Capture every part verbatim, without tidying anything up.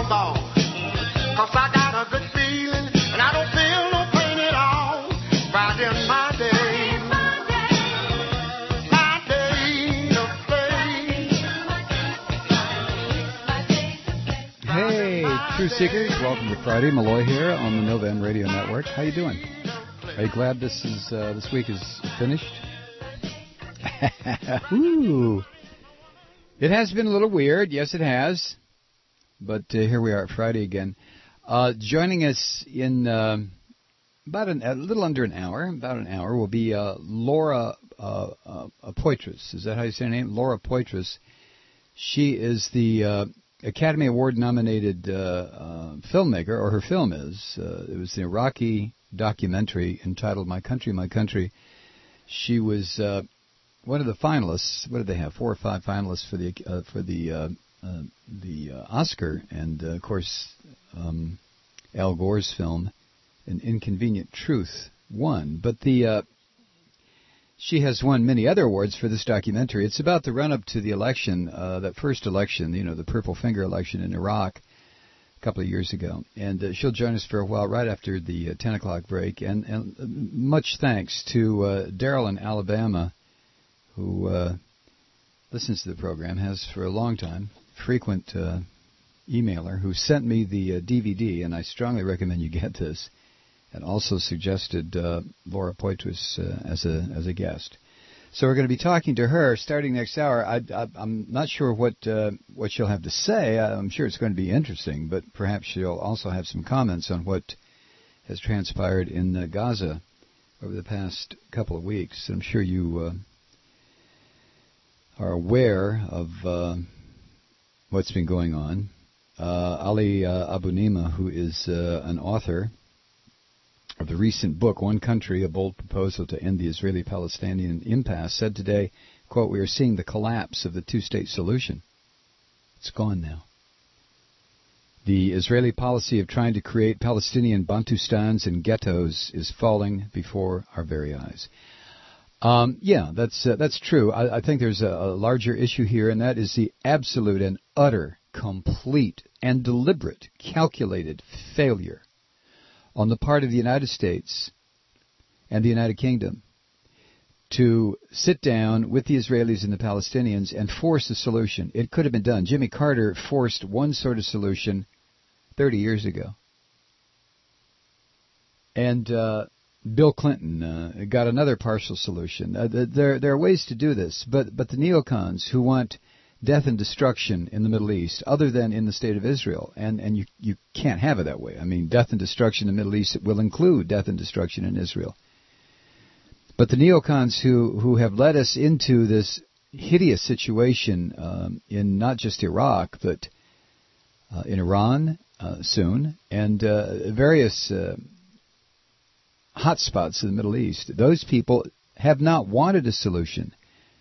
a ball. Cause I got a good feeling, and I don't feel no pain at all. Friday's my day. My day to play. Hey, True Seekers, welcome to Friday. Malloy here on the Nova M Radio Network. How you doing? Are you glad this is uh, this week is finished? Ooh. It has been a little weird. Yes, it has. But uh, here we are, Friday again. Uh, joining us in uh, about an, a little under an hour, about an hour, will be uh, Laura uh, uh, Poitras. Is that how you say her name? Laura Poitras. She is the uh, Academy Award-nominated uh, uh, filmmaker, or her film is. Uh, it was the Iraqi documentary entitled My Country, My Country. She was uh, one of the finalists. What did they have? Four or five finalists for the uh, for the uh, uh, the uh, Oscar, and uh, of course um, Al Gore's film, An Inconvenient Truth, won. But the uh, she has won many other awards for this documentary. It's about the run-up to the election, uh, that first election, you know, the Purple Finger election in Iraq a couple of years ago. And uh, she'll join us for a while right after the uh, ten o'clock break. And, and uh, much thanks to uh, Daryl in Alabama, who uh, listens to the program, has for a long time, frequent uh, emailer, who sent me the uh, D V D, and I strongly recommend you get this, and also suggested uh, Laura Poitras uh, as a as a guest. So we're going to be talking to her starting next hour. I, I, I'm not sure what uh, what she'll have to say. I'm sure it's going to be interesting, but perhaps she'll also have some comments on what has transpired in uh, Gaza over the past couple of weeks. I'm sure you uh, are aware of uh, what's been going on. Uh, Ali uh, Abu Nima, who is uh, an author of the recent book, One Country, A Bold Proposal to End the Israeli-Palestinian Impasse, said today, quote, "We are seeing the collapse of the two-state solution. It's gone now. The Israeli policy of trying to create Palestinian Bantustans and ghettos is falling before our very eyes." Um, yeah, that's uh, that's true. I, I think there's a, a larger issue here, and that is the absolute and utter, complete, and deliberate, calculated failure on the part of the United States and the United Kingdom to sit down with the Israelis and the Palestinians and force a solution. It could have been done. Jimmy Carter forced one sort of solution thirty years ago. And uh, Bill Clinton uh, got another partial solution. Uh, there, there are ways to do this, but, but the neocons who want death and destruction in the Middle East, other than in the state of Israel. And, and you, you can't have it that way. I mean, death and destruction in the Middle East will include death and destruction in Israel. But the neocons who, who have led us into this hideous situation um, in not just Iraq, but uh, in Iran uh, soon, and uh, various uh, hotspots in the Middle East, those people have not wanted a solution.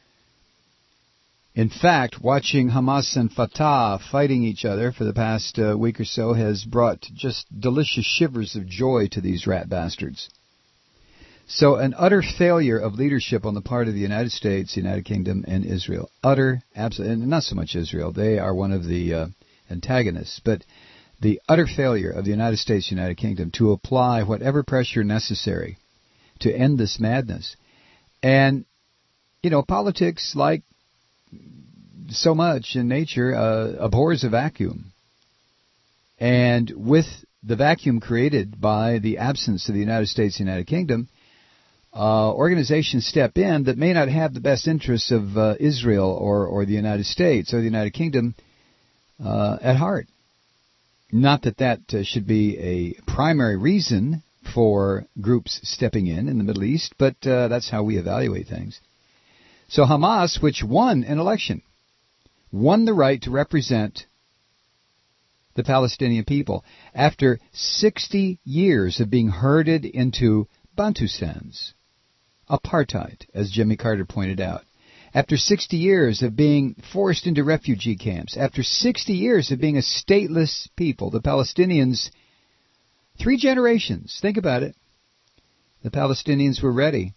In fact, watching Hamas and Fatah fighting each other for the past uh, week or so has brought just delicious shivers of joy to these rat bastards. So an utter failure of leadership on the part of the United States, the United Kingdom, and Israel. Utter, absolute, and not so much Israel. They are one of the uh, antagonists. But the utter failure of the United States, United Kingdom, to apply whatever pressure necessary to end this madness. And, you know, politics, like so much in nature, uh, abhors a vacuum. And with the vacuum created by the absence of the United States and United Kingdom, uh, organizations step in that may not have the best interests of uh, Israel or, or the United States or the United Kingdom uh, at heart. Not that that uh, should be a primary reason for groups stepping in in the Middle East, but uh, that's how we evaluate things. So Hamas, which won an election, won the right to represent the Palestinian people after sixty years of being herded into Bantustans, apartheid, as Jimmy Carter pointed out. After sixty years of being forced into refugee camps, after sixty years of being a stateless people, the Palestinians, three generations, think about it, the Palestinians were ready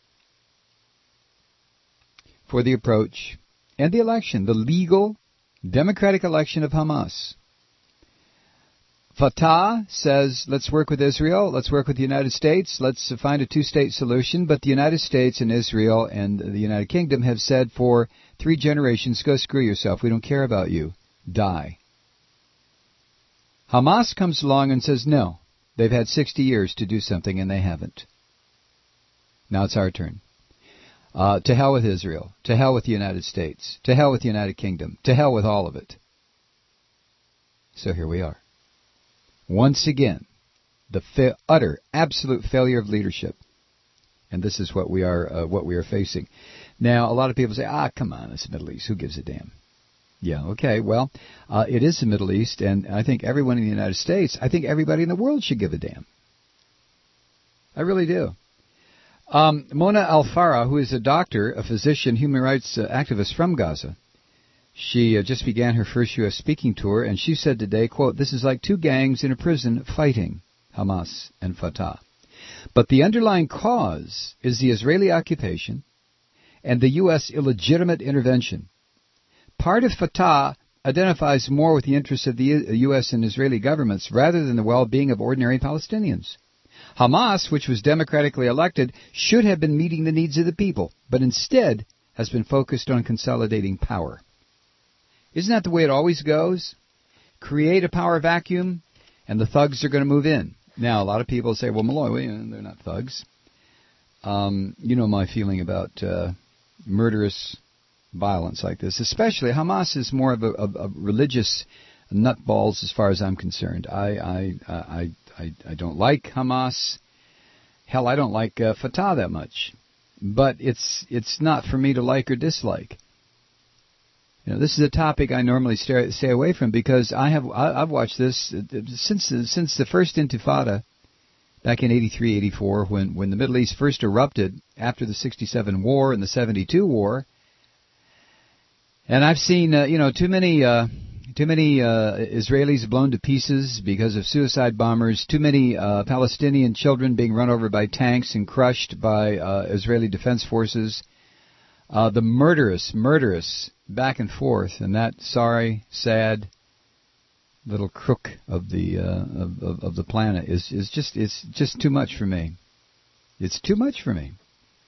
for the approach and the election, the legal, democratic election of Hamas. Fatah says, let's work with Israel, let's work with the United States, let's find a two-state solution. But the United States and Israel and the United Kingdom have said for three generations, go screw yourself, we don't care about you, die. Hamas comes along and says, no, they've had sixty years to do something and they haven't. Now it's our turn. Uh, to hell with Israel, to hell with the United States, to hell with the United Kingdom, to hell with all of it. So here we are. Once again, the fa- utter, absolute failure of leadership. And this is what we are uh, what we are facing. Now, a lot of people say, ah, come on, it's the Middle East. Who gives a damn? Yeah, okay, well, uh, it is the Middle East, and I think everyone in the United States, I think everybody in the world should give a damn. I really do. Um, Mona Al-Farah, who is a doctor, a physician, human rights uh, activist from Gaza, she uh, just began her first U S speaking tour, and she said today, quote, this is like two gangs in a prison fighting, Hamas and Fatah. But the underlying cause is the Israeli occupation and the U S illegitimate intervention. Part of Fatah identifies more with the interests of the U S and Israeli governments rather than the well-being of ordinary Palestinians. Hamas, which was democratically elected, should have been meeting the needs of the people, but instead has been focused on consolidating power. Isn't that the way it always goes? Create a power vacuum, and the thugs are going to move in. Now, a lot of people say, well, Malloy, they're not thugs. Um, you know my feeling about uh, murderous violence like this. Especially, Hamas is more of a, a, a religious nutballs as far as I'm concerned. I, I, I, I, I don't like Hamas. Hell, I don't like uh, Fatah that much. But it's it's not for me to like or dislike. You know, this is a topic I normally stay, stay away from because I have I, I've watched this since since the first Intifada back in eighty-three, eighty-four, when when the Middle East first erupted after the sixty-seven war and the seventy-two war. And I've seen uh, you know too many uh, too many uh, Israelis blown to pieces because of suicide bombers. Too many uh, Palestinian children being run over by tanks and crushed by uh, Israeli defense forces. Uh, the murderous, murderous back and forth, and that sorry, sad little crook of the uh, of, of, of the planet is is just it's just too much for me. It's too much for me.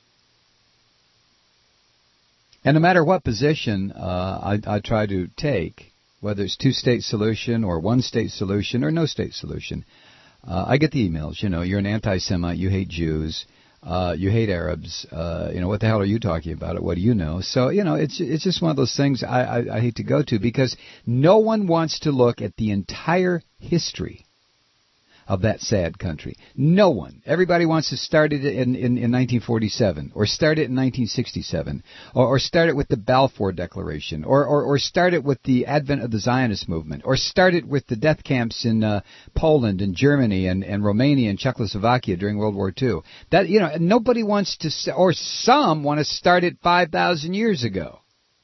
And no matter what position uh, I, I try to take, whether it's two-state solution or one-state solution or no-state solution, uh, I get the emails. You know, you're an anti-Semite, you hate Jews. Uh, you hate Arabs. Uh, you know, what the hell are you talking about? It? What do you know? So, you know, it's it's just one of those things I, I, I hate to go to because no one wants to look at the entire history of that sad country. No one. Everybody wants to start it in, in, in nineteen forty-seven or start it in nineteen sixty-seven or, or start it with the Balfour Declaration or, or, or start it with the advent of the Zionist movement or start it with the death camps in uh, Poland and Germany and, and Romania and Czechoslovakia during World War Two. That, you know, nobody wants to, or some want to start it five thousand years ago.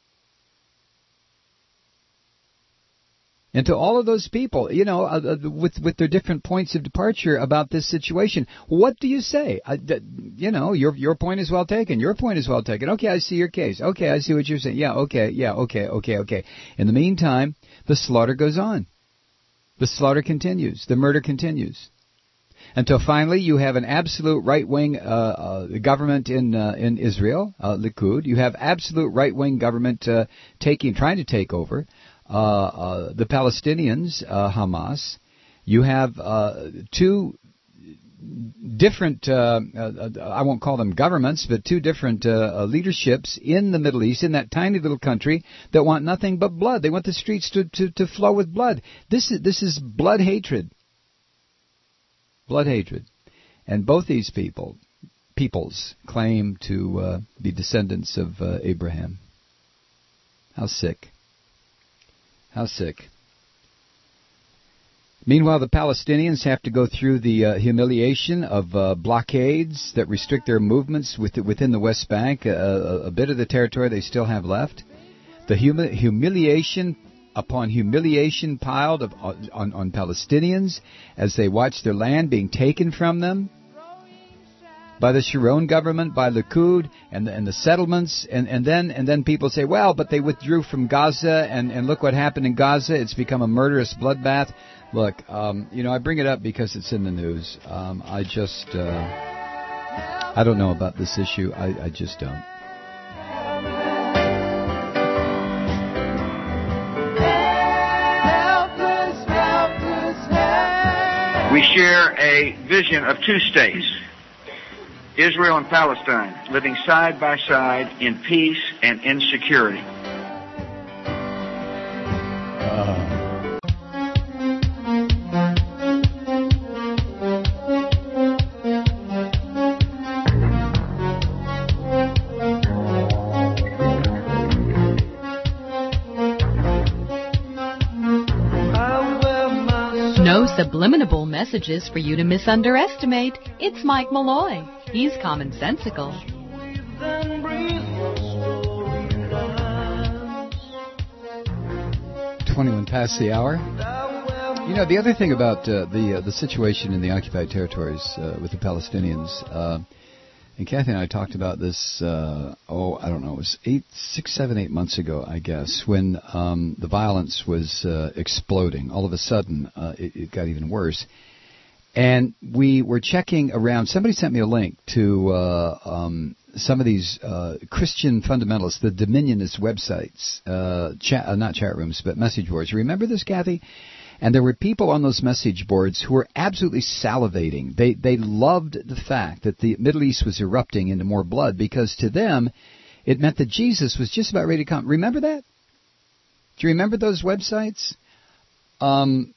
And to all of those people, you know, uh, uh, with with their different points of departure about this situation, what do you say? Uh, d- you know, your your point is well taken. Your point is well taken. Okay, I see your case. Okay, I see what you're saying. Yeah, okay, yeah, okay, okay, okay. In the meantime, the slaughter goes on. The slaughter continues. The murder continues. Until finally you have an absolute right-wing uh, uh, government in uh, in Israel, uh, Likud. You have absolute right-wing government uh, taking, trying to take over. Uh, uh, the Palestinians, uh, Hamas. You have uh, two different, uh, uh, I won't call them governments, but two different uh, uh, leaderships in the Middle East, in that tiny little country that want nothing but blood. They want the streets to, to, to flow with blood. This is, this is blood hatred. Blood hatred. And both these people, peoples claim to uh, be descendants of uh, Abraham. How sick. How sick. Meanwhile, the Palestinians have to go through the uh, humiliation of uh, blockades that restrict their movements with, within the West Bank, uh, a, a bit of the territory they still have left. The humi- humiliation upon humiliation piled of, on, on Palestinians as they watch their land being taken from them. by the Sharon government, by Likud, and the, and the settlements, and, and then and then people say, well, but they withdrew from Gaza, and, and look what happened in Gaza. It's become a murderous bloodbath. Look, um, you know, I bring it up because it's in the news. Um, I just, uh, I don't know about this issue. I, I just don't. We share a vision of two states, Israel and Palestine, living side by side in peace and in security. Uh. No subliminal messages for you to misunderestimate. It's Mike Malloy. He's commonsensical. twenty-one past the hour. You know, the other thing about uh, the uh, the situation in the occupied territories uh, with the Palestinians, uh, and Kathy and I talked about this, uh, oh, I don't know, it was eight, six, seven, eight months ago, I guess, when um, the violence was uh, exploding. All of a sudden, uh, it, it got even worse. And we were checking around. Somebody sent me a link to uh, um, some of these uh, Christian fundamentalists, the Dominionist websites, uh, chat, uh, not chat rooms, but message boards. Remember this, Kathy? And there were people on those message boards who were absolutely salivating. They they loved the fact that the Middle East was erupting into more blood, because to them it meant that Jesus was just about ready to come. Remember that? Do you remember those websites? Um,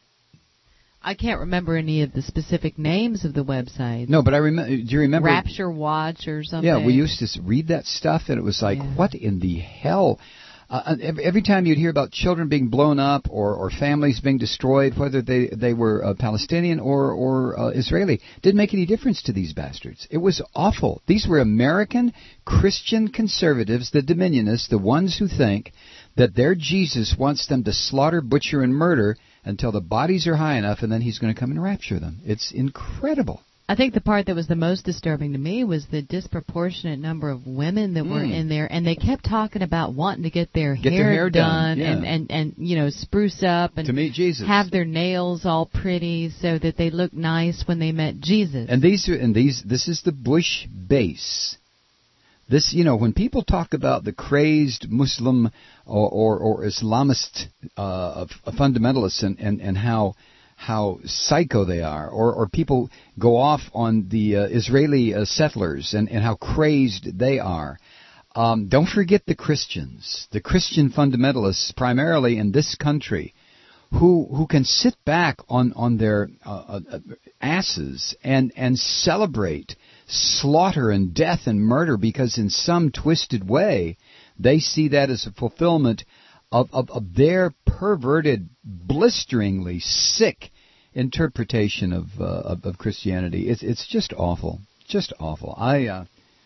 I can't remember any of the specific names of the websites. No, but I remember. Do you remember Rapture Watch or something? Yeah, we used to read that stuff, and it was like, yeah. What in the hell? Uh, every, every time you'd hear about children being blown up or, or families being destroyed, whether they they were uh, Palestinian or or uh, Israeli, didn't make any difference to these bastards. It was awful. These were American Christian conservatives, the Dominionists, the ones who think that their Jesus wants them to slaughter, butcher, and murder until the bodies are high enough, and then he's going to come and rapture them. It's incredible. I think the part that was the most disturbing to me was the disproportionate number of women that mm. were in there, and they kept talking about wanting to get their, get hair, their hair done, done yeah. and, and, and, you know, spruce up and to meet Jesus. Have their nails all pretty so that they look nice when they met Jesus. And these are, and these this is the Bush base. This, you know, when people talk about the crazed Muslim or, or, or Islamist uh, fundamentalists and, and, and how how psycho they are, or, or people go off on the uh, Israeli uh, settlers and, and how crazed they are, um, don't forget the Christians, the Christian fundamentalists primarily in this country, who who can sit back on, on their uh, uh, asses and, and celebrate slaughter and death and murder, because in some twisted way they see that as a fulfillment of, of, of their perverted, blisteringly sick interpretation of, uh, of of Christianity. It's it's just awful, just awful. I uh,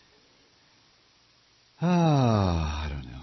ah, I don't know.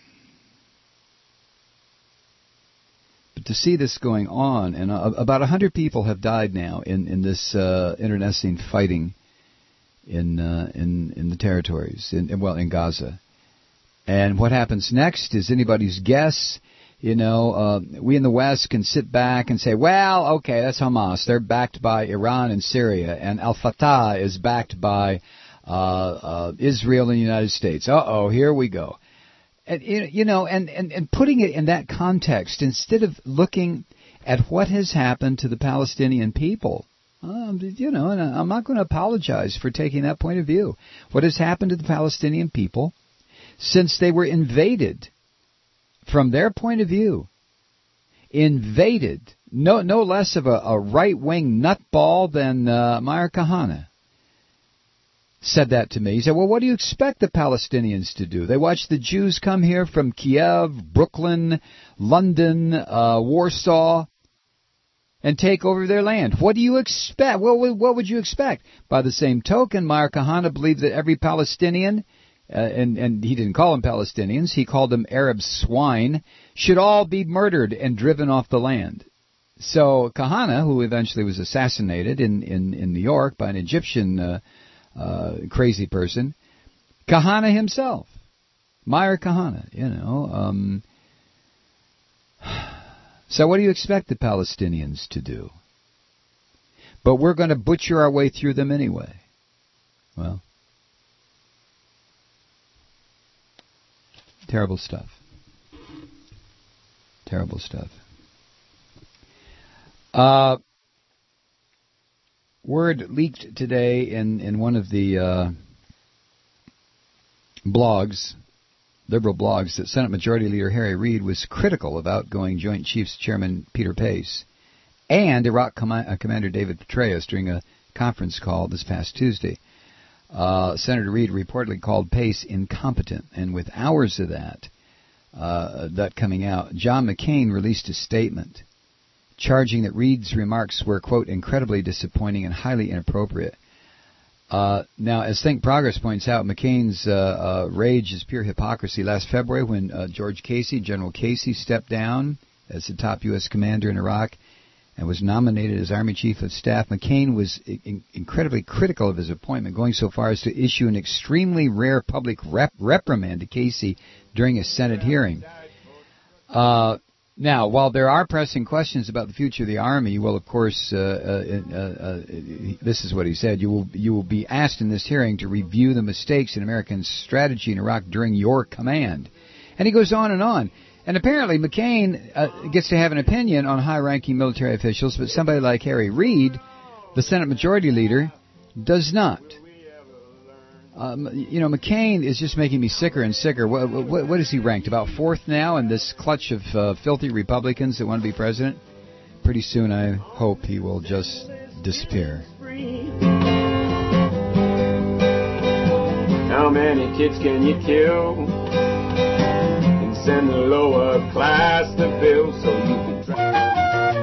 But to see this going on, and uh, about a hundred people have died now in in this uh, internecine fighting in uh, in in the territories, in, well, in Gaza. And what happens next is anybody's guess. You know, uh, we in the West can sit back and say, well, okay, that's Hamas. They're backed by Iran and Syria, and Al-Fatah is backed by uh, uh, Israel and the United States. Uh-oh, here we go. And, you know, and, and, and putting it in that context, instead of looking at what has happened to the Palestinian people, um, you know, and I'm not going to apologize for taking that point of view. What has happened to the Palestinian people since they were invaded, from their point of view, invaded, no no less of a, a right-wing nutball than uh, Meir Kahane said that to me. He said, well, what do you expect the Palestinians to do? They watch the Jews come here from Kiev, Brooklyn, London, uh, Warsaw, and take over their land. What do you expect? Well, what would you expect? By the same token, Meir Kahane believed that every Palestinian, Uh, and, and he didn't call them Palestinians, he called them Arab swine, should all be murdered and driven off the land. So Kahane, who eventually was assassinated in, in, in New York by an Egyptian uh, uh, crazy person. Kahana himself, Meir Kahana, you know. Um, so what do you expect the Palestinians to do? But we're going to butcher our way through them anyway. Well, terrible stuff. Terrible stuff. Uh, word leaked today in, in one of the uh, blogs, liberal blogs, that Senate Majority Leader Harry Reid was critical of outgoing Joint Chiefs Chairman Peter Pace and Iraq Com- uh, Commander David Petraeus during a conference call this past Tuesday. Uh, Senator Reid reportedly called Pace incompetent, and with hours of that, uh, that coming out, John McCain released a statement charging that Reid's remarks were, quote, incredibly disappointing and highly inappropriate. Uh, now, as Think Progress points out, McCain's uh, uh, rage is pure hypocrisy. Last February, when uh, George Casey, General Casey, stepped down as the top U S commander in Iraq and was nominated as Army Chief of Staff, McCain was in- incredibly critical of his appointment, going so far as to issue an extremely rare public rep- reprimand to Casey during a Senate hearing. Uh, now, while there are pressing questions about the future of the Army, well, of course, uh, uh, uh, uh, this is what he said: "You will you will be asked in this hearing to review the mistakes in American strategy in Iraq during your command." And he goes on and on. And apparently McCain uh, gets to have an opinion on high-ranking military officials, but somebody like Harry Reid, the Senate Majority Leader, does not. Um, you know, McCain is just making me sicker and sicker. What, what, what is he ranked? About fourth now in this clutch of uh, filthy Republicans that want to be president? Pretty soon I hope he will just disappear. How many kids can you kill? Send the lower class to bill so you can drive.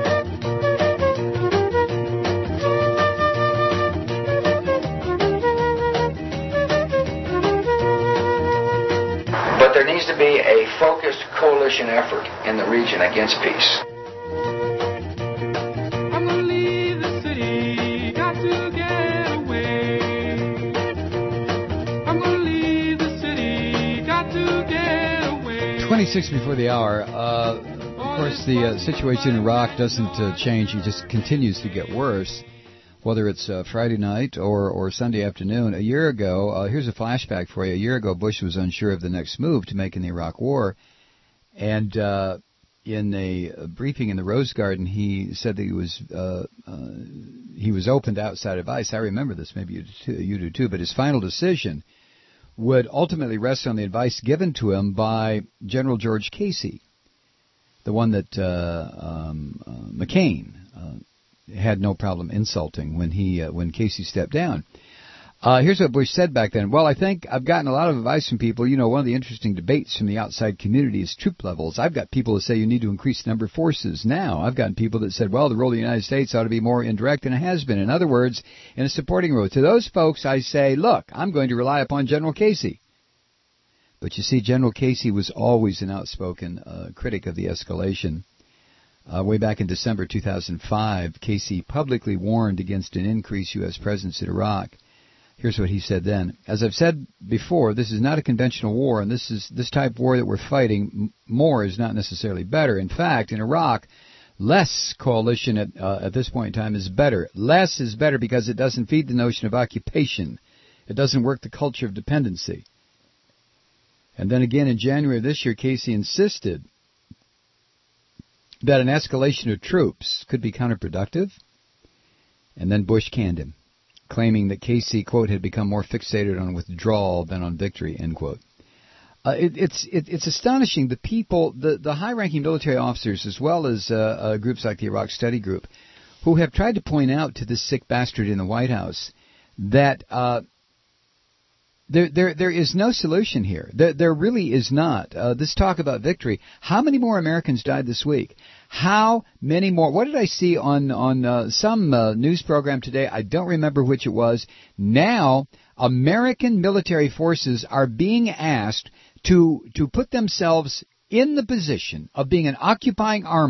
But there needs to be a focused coalition effort in the region against peace. I'm gonna leave the city, got to get away. I'm gonna leave the city, got to get away. twenty-six before the hour. Uh, of course, the uh, situation in Iraq doesn't uh, change. It just continues to get worse, whether it's uh, Friday night or, or Sunday afternoon. A year ago, uh, here's a flashback for you. A year ago, Bush was unsure of the next move to make in the Iraq War. And uh, in a, a briefing in the Rose Garden, he said that he was uh, uh, he was open to outside advice. I remember this. Maybe you do, too, you do too. But his final decision would ultimately rest on the advice given to him by General George Casey, the one that uh, um, uh, McCain uh, had no problem insulting when he uh, when Casey stepped down. Uh, here's what Bush said back then. Well, I think I've gotten a lot of advice from people. You know, one of the interesting debates from the outside community is troop levels. I've got people that say you need to increase the number of forces. Now, I've gotten people that said, well, the role of the United States ought to be more indirect than it has been. In other words, in a supporting role. To those folks, I say, look, I'm going to rely upon General Casey. But you see, General Casey was always an outspoken uh, critic of the escalation. Uh, way back in December two thousand five, Casey publicly warned against an increased U S presence in Iraq. Here's what he said then. As I've said before, this is not a conventional war, and this is this type of war that we're fighting. More is not necessarily better. In fact, in Iraq, less coalition at, uh, at this point in time is better. Less is better because it doesn't feed the notion of occupation. It doesn't work the culture of dependency. And then again in January of this year, Casey insisted that an escalation of troops could be counterproductive. And then Bush canned him, claiming that Casey, quote, had become more fixated on withdrawal than on victory, end quote. Uh, it, it's it, it's astonishing. The people, the, the high-ranking military officers, as well as uh, uh, groups like the Iraq Study Group, who have tried to point out to this sick bastard in the White House that uh, there there there is no solution here. There, there really is not. Uh, this talk about victory. How many more Americans died this week? How many more? What did I see on on uh, some uh, news program today? I don't remember which it was. Now, American military forces are being asked to to put themselves in the position of being an occupying army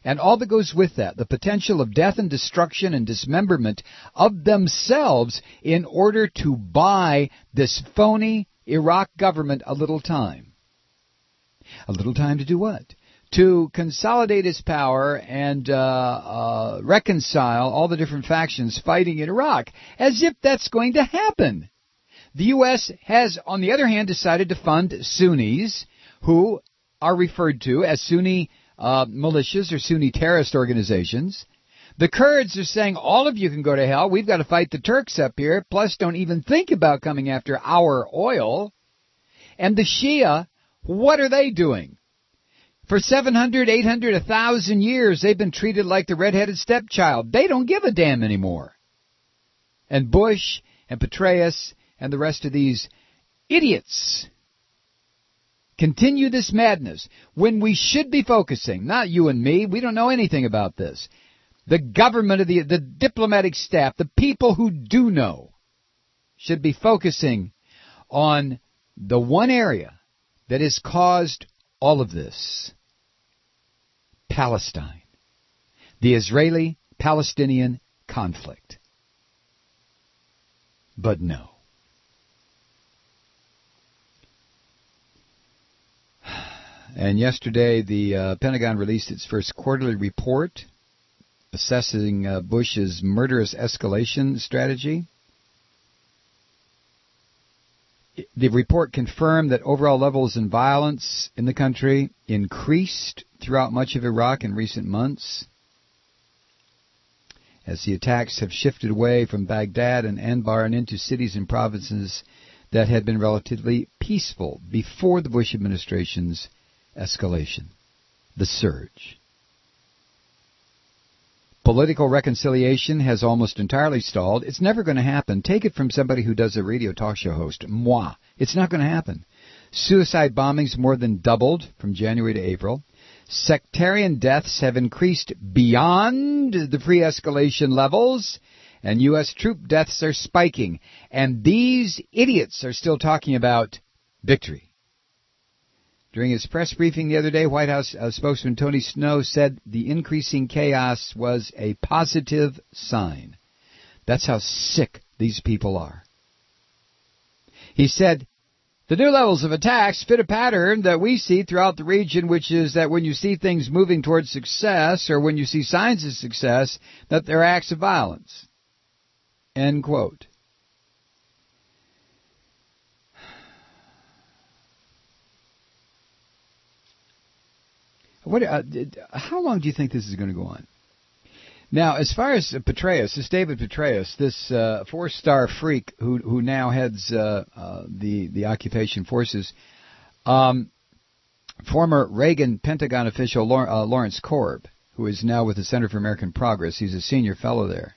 and all that goes with that, the potential of death and destruction and dismemberment of themselves in order to buy this phony Iraq government a little time. A little time to do what? To consolidate its power and uh, uh, reconcile all the different factions fighting in Iraq, as if that's going to happen. The U S has, on the other hand, decided to fund Sunnis who are referred to as Sunni uh, militias or Sunni terrorist organizations. The Kurds are saying, all of you can go to hell. We've got to fight the Turks up here. Plus, don't even think about coming after our oil. And the Shia, what are they doing? For seven hundred, eight hundred, one thousand years, they've been treated like the red-headed stepchild. They don't give a damn anymore. And Bush and Petraeus and the rest of these idiots continue this madness when we should be focusing, not you and me, we don't know anything about this. The government of the, the diplomatic staff, the people who do know, should be focusing on the one area that has caused all of this. Palestine. The Israeli-Palestinian conflict. But no. And yesterday, the uh, Pentagon released its first quarterly report assessing uh, Bush's murderous escalation strategy. The report confirmed that overall levels in violence in the country increased throughout much of Iraq in recent months, as the attacks have shifted away from Baghdad and Anbar and into cities and provinces that had been relatively peaceful before the Bush administration's escalation, the surge. Political reconciliation has almost entirely stalled. It's never going to happen. Take it from somebody who does a radio talk show host. Moi. It's not going to happen. Suicide bombings more than doubled from January to April. Sectarian deaths have increased beyond the pre-escalation levels, and U S troop deaths are spiking. And these idiots are still talking about victory. During his press briefing the other day, White House uh, spokesman Tony Snow said the increasing chaos was a positive sign. That's how sick these people are. He said, the new levels of attacks fit a pattern that we see throughout the region, which is that when you see things moving towards success, or when you see signs of success, that they're acts of violence. End quote. What? Uh, how long do you think this is going to go on? Now, as far as Petraeus, this David Petraeus, this uh, four-star freak who who now heads uh, uh, the the occupation forces, um, former Reagan Pentagon official uh, Lawrence Korb, who is now with the Center for American Progress. He's a senior fellow there.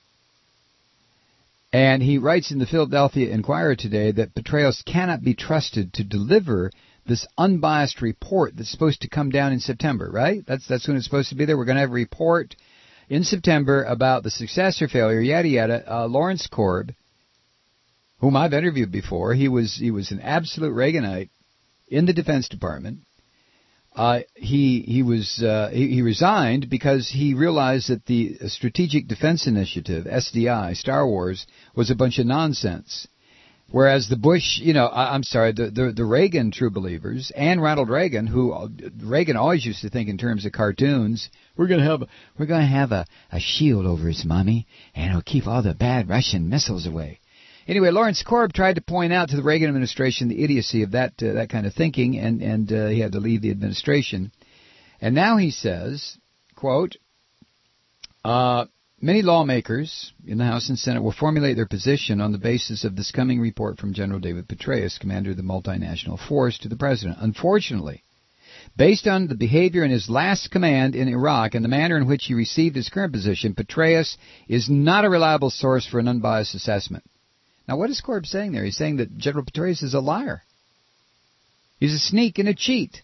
And he writes in the Philadelphia Inquirer today that Petraeus cannot be trusted to deliver this unbiased report that's supposed to come down in September, right? That's that's when it's supposed to be there. We're going to have a report in September about the success or failure, yada yada. Uh, Lawrence Korb, whom I've interviewed before, he was he was an absolute Reaganite in the Defense Department. Uh, he he was uh, he, he resigned because he realized that the Strategic Defense Initiative, S D I, Star Wars, was a bunch of nonsense. Whereas the Bush, you know, I, I'm sorry, the, the the Reagan true believers and Ronald Reagan, who Reagan always used to think in terms of cartoons. We're gonna have we're gonna have a, a shield over his mommy, and it'll keep all the bad Russian missiles away. Anyway, Lawrence Korb tried to point out to the Reagan administration the idiocy of that uh, that kind of thinking, and and uh, he had to leave the administration. And now he says, quote, uh, many lawmakers in the House and Senate will formulate their position on the basis of this coming report from General David Petraeus, commander of the multinational force, to the president. Unfortunately, based on the behavior in his last command in Iraq and the manner in which he received his current position, Petraeus is not a reliable source for an unbiased assessment. Now, what is Korb saying there? He's saying that General Petraeus is a liar. He's a sneak and a cheat.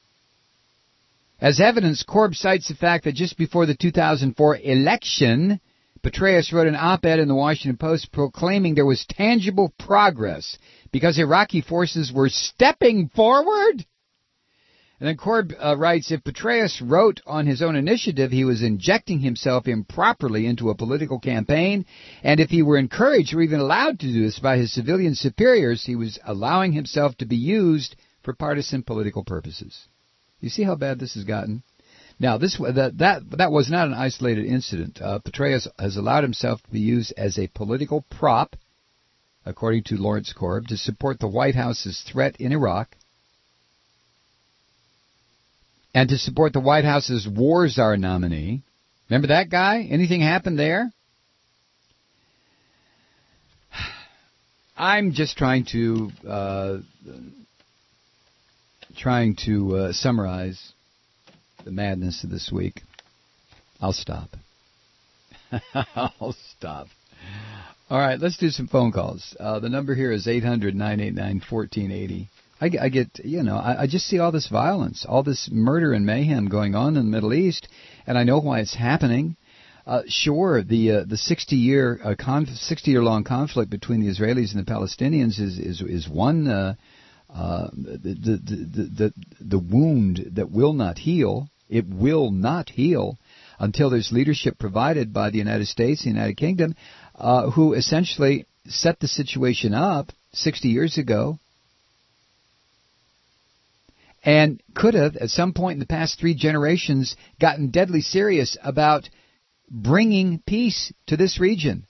As evidence, Korb cites the fact that just before the two thousand four election, Petraeus wrote an op-ed in the Washington Post proclaiming there was tangible progress because Iraqi forces were stepping forward. And then Korb uh, writes, if Petraeus wrote on his own initiative, he was injecting himself improperly into a political campaign, and if he were encouraged or even allowed to do this by his civilian superiors, he was allowing himself to be used for partisan political purposes. You see how bad this has gotten? Now, this that that, that was not an isolated incident. Uh, Petraeus has allowed himself to be used as a political prop, according to Lawrence Korb, to support the White House's threat in Iraq, and to support the White House's war czar nominee. Remember that guy? Anything happened there? I'm just trying to uh, trying to uh, summarize the madness of this week. I'll stop. I'll stop. All right, let's do some phone calls. Uh, the number here is eight hundred, nine eight nine, one four eight zero. I, I get, you know, I, I just see all this violence, all this murder and mayhem going on in the Middle East, and I know why it's happening. Uh, sure, the uh, the sixty-year uh, conf- sixty-year-long conflict between the Israelis and the Palestinians is is is one uh, uh, the, the the the the wound that will not heal. It will not heal until there's leadership provided by the United States, the United Kingdom, uh, who essentially set the situation up sixty years ago. And could have, at some point in the past three generations, gotten deadly serious about bringing peace to this region.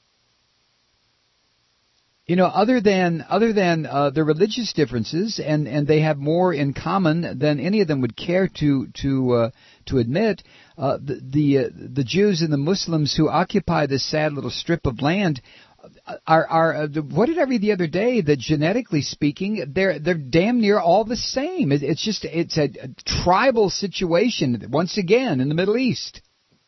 You know, other than other than uh, their religious differences, and, and they have more in common than any of them would care to to uh, to admit. Uh, the the, uh, the Jews and the Muslims who occupy this sad little strip of land are are uh, what did I read the other day? That genetically speaking, they're they're damn near all the same. It, it's just it's a, a tribal situation once again in the Middle East,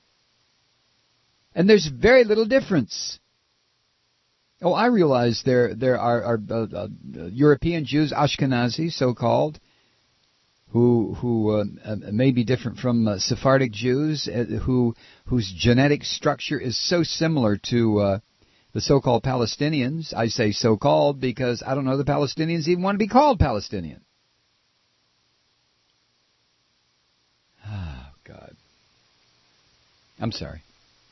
and there's very little difference. Oh, I realize there there are, are uh, uh, European Jews, Ashkenazi, so-called, who who uh, uh, may be different from uh, Sephardic Jews, uh, who whose genetic structure is so similar to uh, the so-called Palestinians. I say so-called because I don't know the Palestinians even want to be called Palestinian. Oh, God. I'm sorry.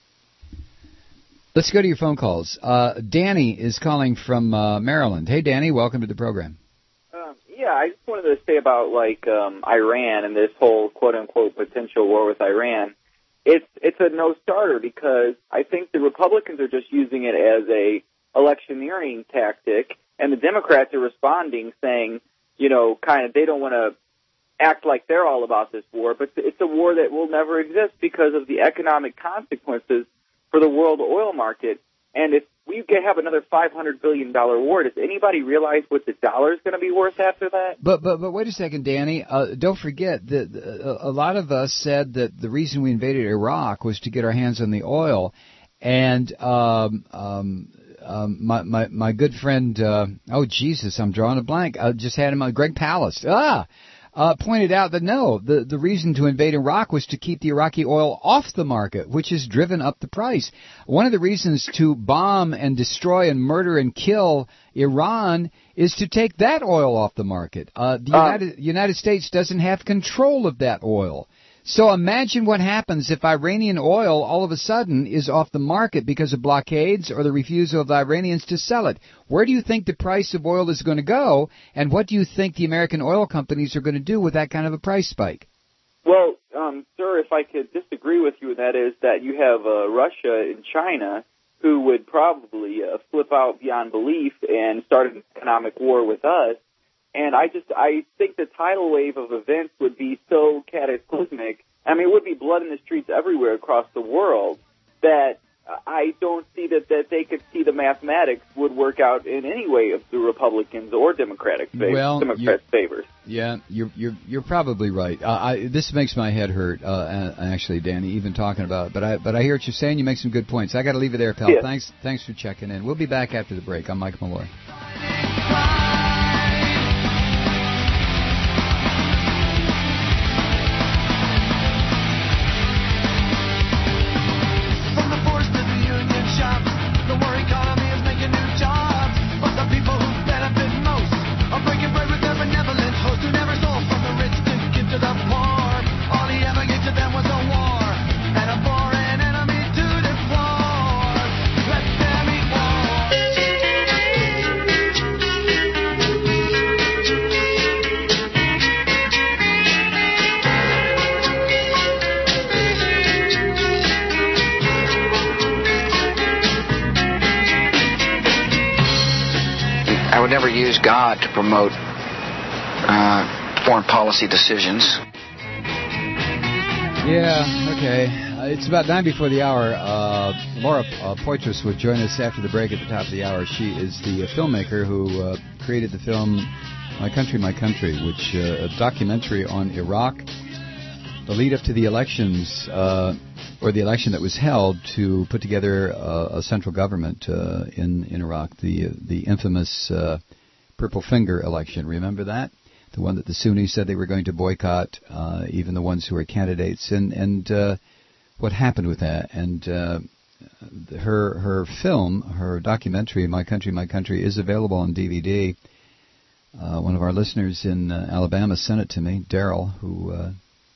Let's go to your phone calls. Uh, Danny is calling from uh, Maryland. Hey, Danny, welcome to the program. Um, yeah, I just wanted to say about, like, um, Iran and this whole quote-unquote potential war with Iran. It's it's a no-starter because I think the Republicans are just using it as a electioneering tactic, and the Democrats are responding saying, you know, kind of they don't want to act like they're all about this war, but it's a war that will never exist because of the economic consequences for the world oil market. And if we have another five hundred billion dollars war, does anybody realize what the dollar is going to be worth after that? But but but wait a second, Danny. Uh, don't forget that a lot of us said that the reason we invaded Iraq was to get our hands on the oil. And um, um, um, my, my my good friend, uh, oh, Jesus, I'm drawing a blank. I just had him on Greg Palast. Ah! Uh, pointed out that no, the, the reason to invade Iraq was to keep the Iraqi oil off the market, which has driven up the price. One of the reasons to bomb and destroy and murder and kill Iran is to take that oil off the market. Uh, the United, uh, United States doesn't have control of that oil. So imagine what happens if Iranian oil all of a sudden is off the market because of blockades or the refusal of the Iranians to sell it. Where do you think the price of oil is going to go, and what do you think the American oil companies are going to do with that kind of a price spike? Well, um, sir, if I could disagree with you, that is that you have uh, Russia and China who would probably uh, flip out beyond belief and start an economic war with us. And I just, I think the tidal wave of events would be so cataclysmic. I mean, it would be blood in the streets everywhere across the world that I don't see that, that they could see the mathematics would work out in any way of the Republicans or Democratic favor, well, Democrats' favors. Yeah, you're you're you're probably right. Uh, I, this makes my head hurt, uh, actually, Danny, even talking about it. But I but I hear what you're saying. You make some good points. I got to leave it there, pal. Yes. Thanks thanks for checking in. We'll be back after the break. I'm Mike Malloy. People who benefit most are breaking bread with their benevolent host who never stole from the rich to give use God to promote uh, foreign policy decisions. Yeah, okay. Uh, it's about nine before the hour. Uh, Laura uh, Poitras will join us after the break at the top of the hour. She is the uh, filmmaker who uh, created the film My Country, My Country, which uh, a documentary on Iraq, the lead up to the elections, uh, or the election that was held to put together uh, a central government uh, in, in Iraq, the, uh, the infamous uh, Purple Finger election. Remember that? The one that the Sunnis said they were going to boycott, uh, even the ones who were candidates, and and uh, what happened with that. And uh, her her film, her documentary, My Country, My Country, is available on D V D. Uh, one of our listeners in uh, Alabama sent it to me, Daryl, who uh,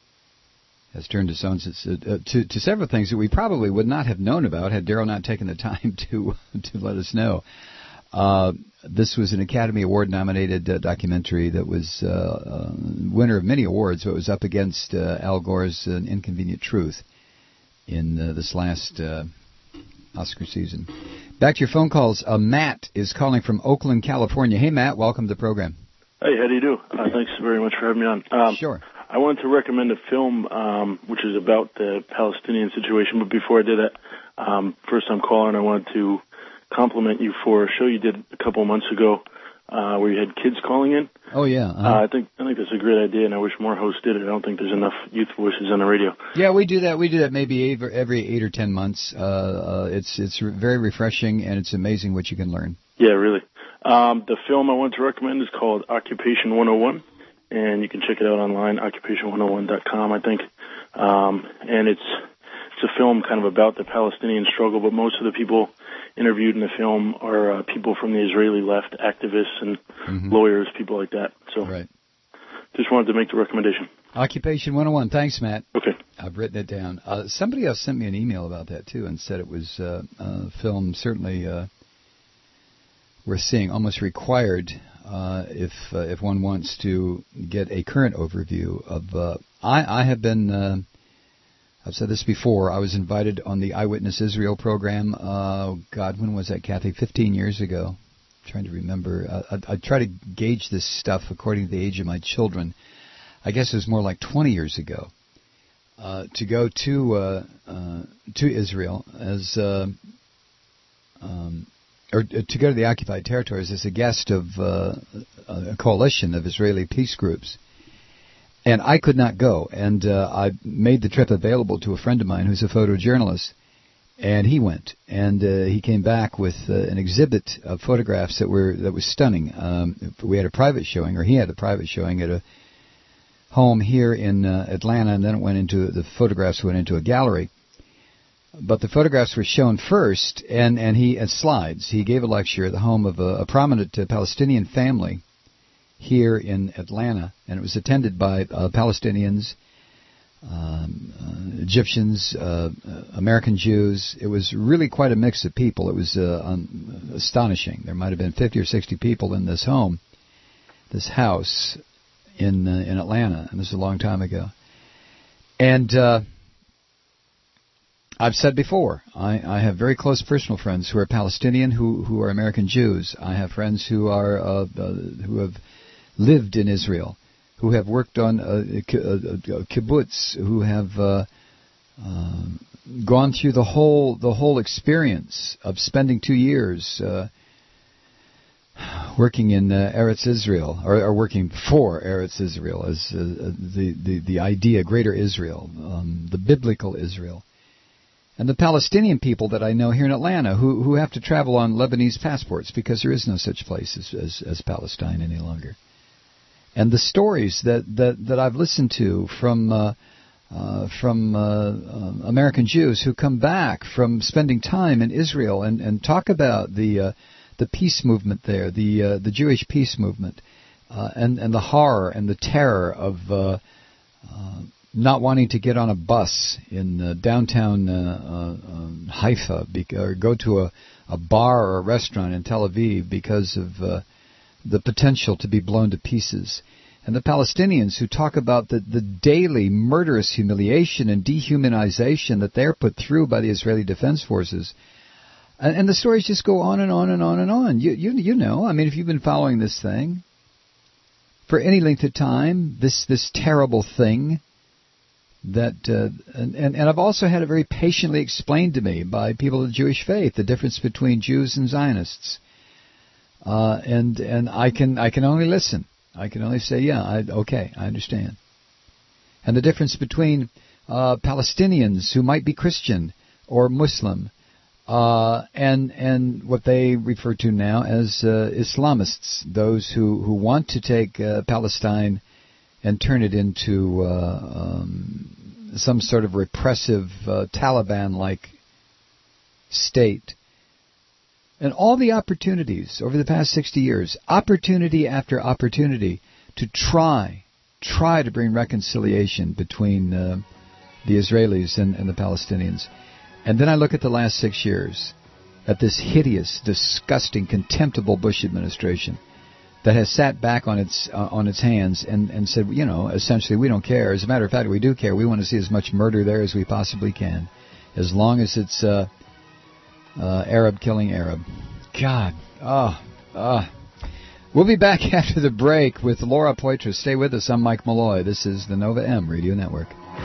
has turned his own uh, to to several things that we probably would not have known about had Daryl not taken the time to to let us know. Uh, this was an Academy Award-nominated uh, documentary that was uh, uh, winner of many awards, but it was up against uh, Al Gore's uh, Inconvenient Truth in uh, this last uh, Oscar season. Back to your phone calls. Uh, Matt is calling from Oakland, California. Hey, Matt, welcome to the program. Hey, how do you do? Uh, thanks very much for having me on. Um, sure. I wanted to recommend a film um, which is about the Palestinian situation, but before I did that, um, first time calling, I wanted to compliment you for a show you did a couple of months ago uh, where you had kids calling in. Oh, yeah. Uh-huh. Uh, I think I think that's a great idea, and I wish more hosts did it. I don't think there's enough youth voices on the radio. Yeah, we do that. We do that maybe every, every eight or ten months. Uh, uh, it's it's very refreshing, and it's amazing what you can learn. Yeah, really. Um, the film I want to recommend is called Occupation one oh one, and you can check it out online, occupation one oh one dot com, I think. Um, and it's it's a film kind of about the Palestinian struggle, but most of the people interviewed in the film are uh, people from the Israeli left, activists and mm-hmm. lawyers, people like that. So right. Just wanted to make the recommendation. Occupation one oh one. Thanks, Matt. Okay. I've written it down. Uh, somebody else sent me an email about that, too, and said it was uh, a film certainly uh, worth seeing, almost required uh, if uh, if one wants to get a current overview of... Uh, I, I have been... Uh, I've said this before. I was invited on the Eyewitness Israel program. Uh, God, when was that, Kathy? Fifteen years ago. I'm trying to remember. Uh, I, I try to gauge this stuff according to the age of my children. I guess it was more like twenty years ago. Uh, to go to uh, uh, to Israel as uh, um, or to go to the occupied territories as a guest of uh, a coalition of Israeli peace groups. And I could not go, and uh, I made the trip available to a friend of mine who's a photojournalist, and he went, and uh, he came back with uh, an exhibit of photographs that were that was stunning. Um, we had a private showing, or he had a private showing at a home here in uh, Atlanta, and then it went into the photographs went into a gallery. But the photographs were shown first, and and he as slides. He gave a lecture at the home of a, a prominent uh, Palestinian family here in Atlanta, and it was attended by uh, Palestinians, um, uh, Egyptians, uh, uh, American Jews. It was really quite a mix of people. It was uh, um, astonishing. There might have been fifty or sixty people in this home, this house in uh, in Atlanta, and this is a long time ago. And uh, I've said before, I, I have very close personal friends who are Palestinian, who who are American Jews. I have friends who are uh, uh, who have lived in Israel, who have worked on a, a, a kibbutz, who have uh, uh, gone through the whole the whole experience of spending two years uh, working in uh, Eretz Israel, or, or working for Eretz Israel, as uh, the, the the idea, Greater Israel, um, the biblical Israel. And the Palestinian people that I know here in Atlanta who who have to travel on Lebanese passports because there is no such place as as, as Palestine any longer. And the stories that, that, that I've listened to from uh, uh, from uh, uh, American Jews who come back from spending time in Israel and, and talk about the uh, the peace movement there, the uh, the Jewish peace movement, uh, and and the horror and the terror of uh, uh, not wanting to get on a bus in uh, downtown uh, uh, um, Haifa bec- or go to a, a bar or a restaurant in Tel Aviv because of uh, the potential to be blown to pieces. And the Palestinians who talk about the, the daily murderous humiliation and dehumanization that they're put through by the Israeli Defense Forces. And, and the stories just go on and on and on and on. You, you, you know, I mean, if you've been following this thing for any length of time, this this terrible thing that, uh, and, and, and I've also had it very patiently explained to me by people of the Jewish faith, the difference between Jews and Zionists. Uh, and and I can I can only listen. I can only say, yeah, I, okay, I understand. And the difference between uh, Palestinians who might be Christian or Muslim, Uh, and and what they refer to now as uh, Islamists, those who, who want to take uh, Palestine and turn it into uh, um, some sort of repressive uh, Taliban-like state. And all the opportunities over the past sixty years, opportunity after opportunity to try, try to bring reconciliation between uh, the Israelis and, and the Palestinians. And then I look at the last six years, at this hideous, disgusting, contemptible Bush administration that has sat back on its uh, on its hands and, and said, you know, essentially, we don't care. As a matter of fact, we do care. We want to see as much murder there as we possibly can, as long as it's uh, uh, Arab killing Arab. God. Oh, oh. We'll be back after the break with Laura Poitras. Stay with us. I'm Mike Malloy. This is the Nova M Radio Network.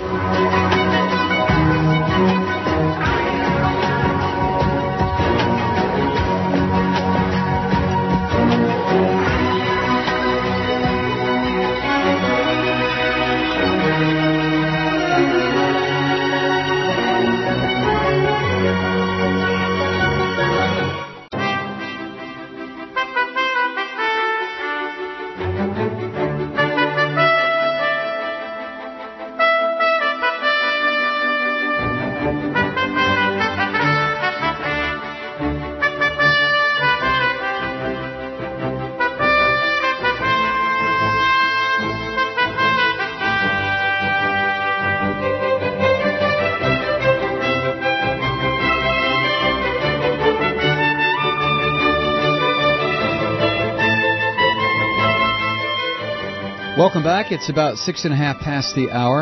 Welcome back. It's about six and a half past the hour.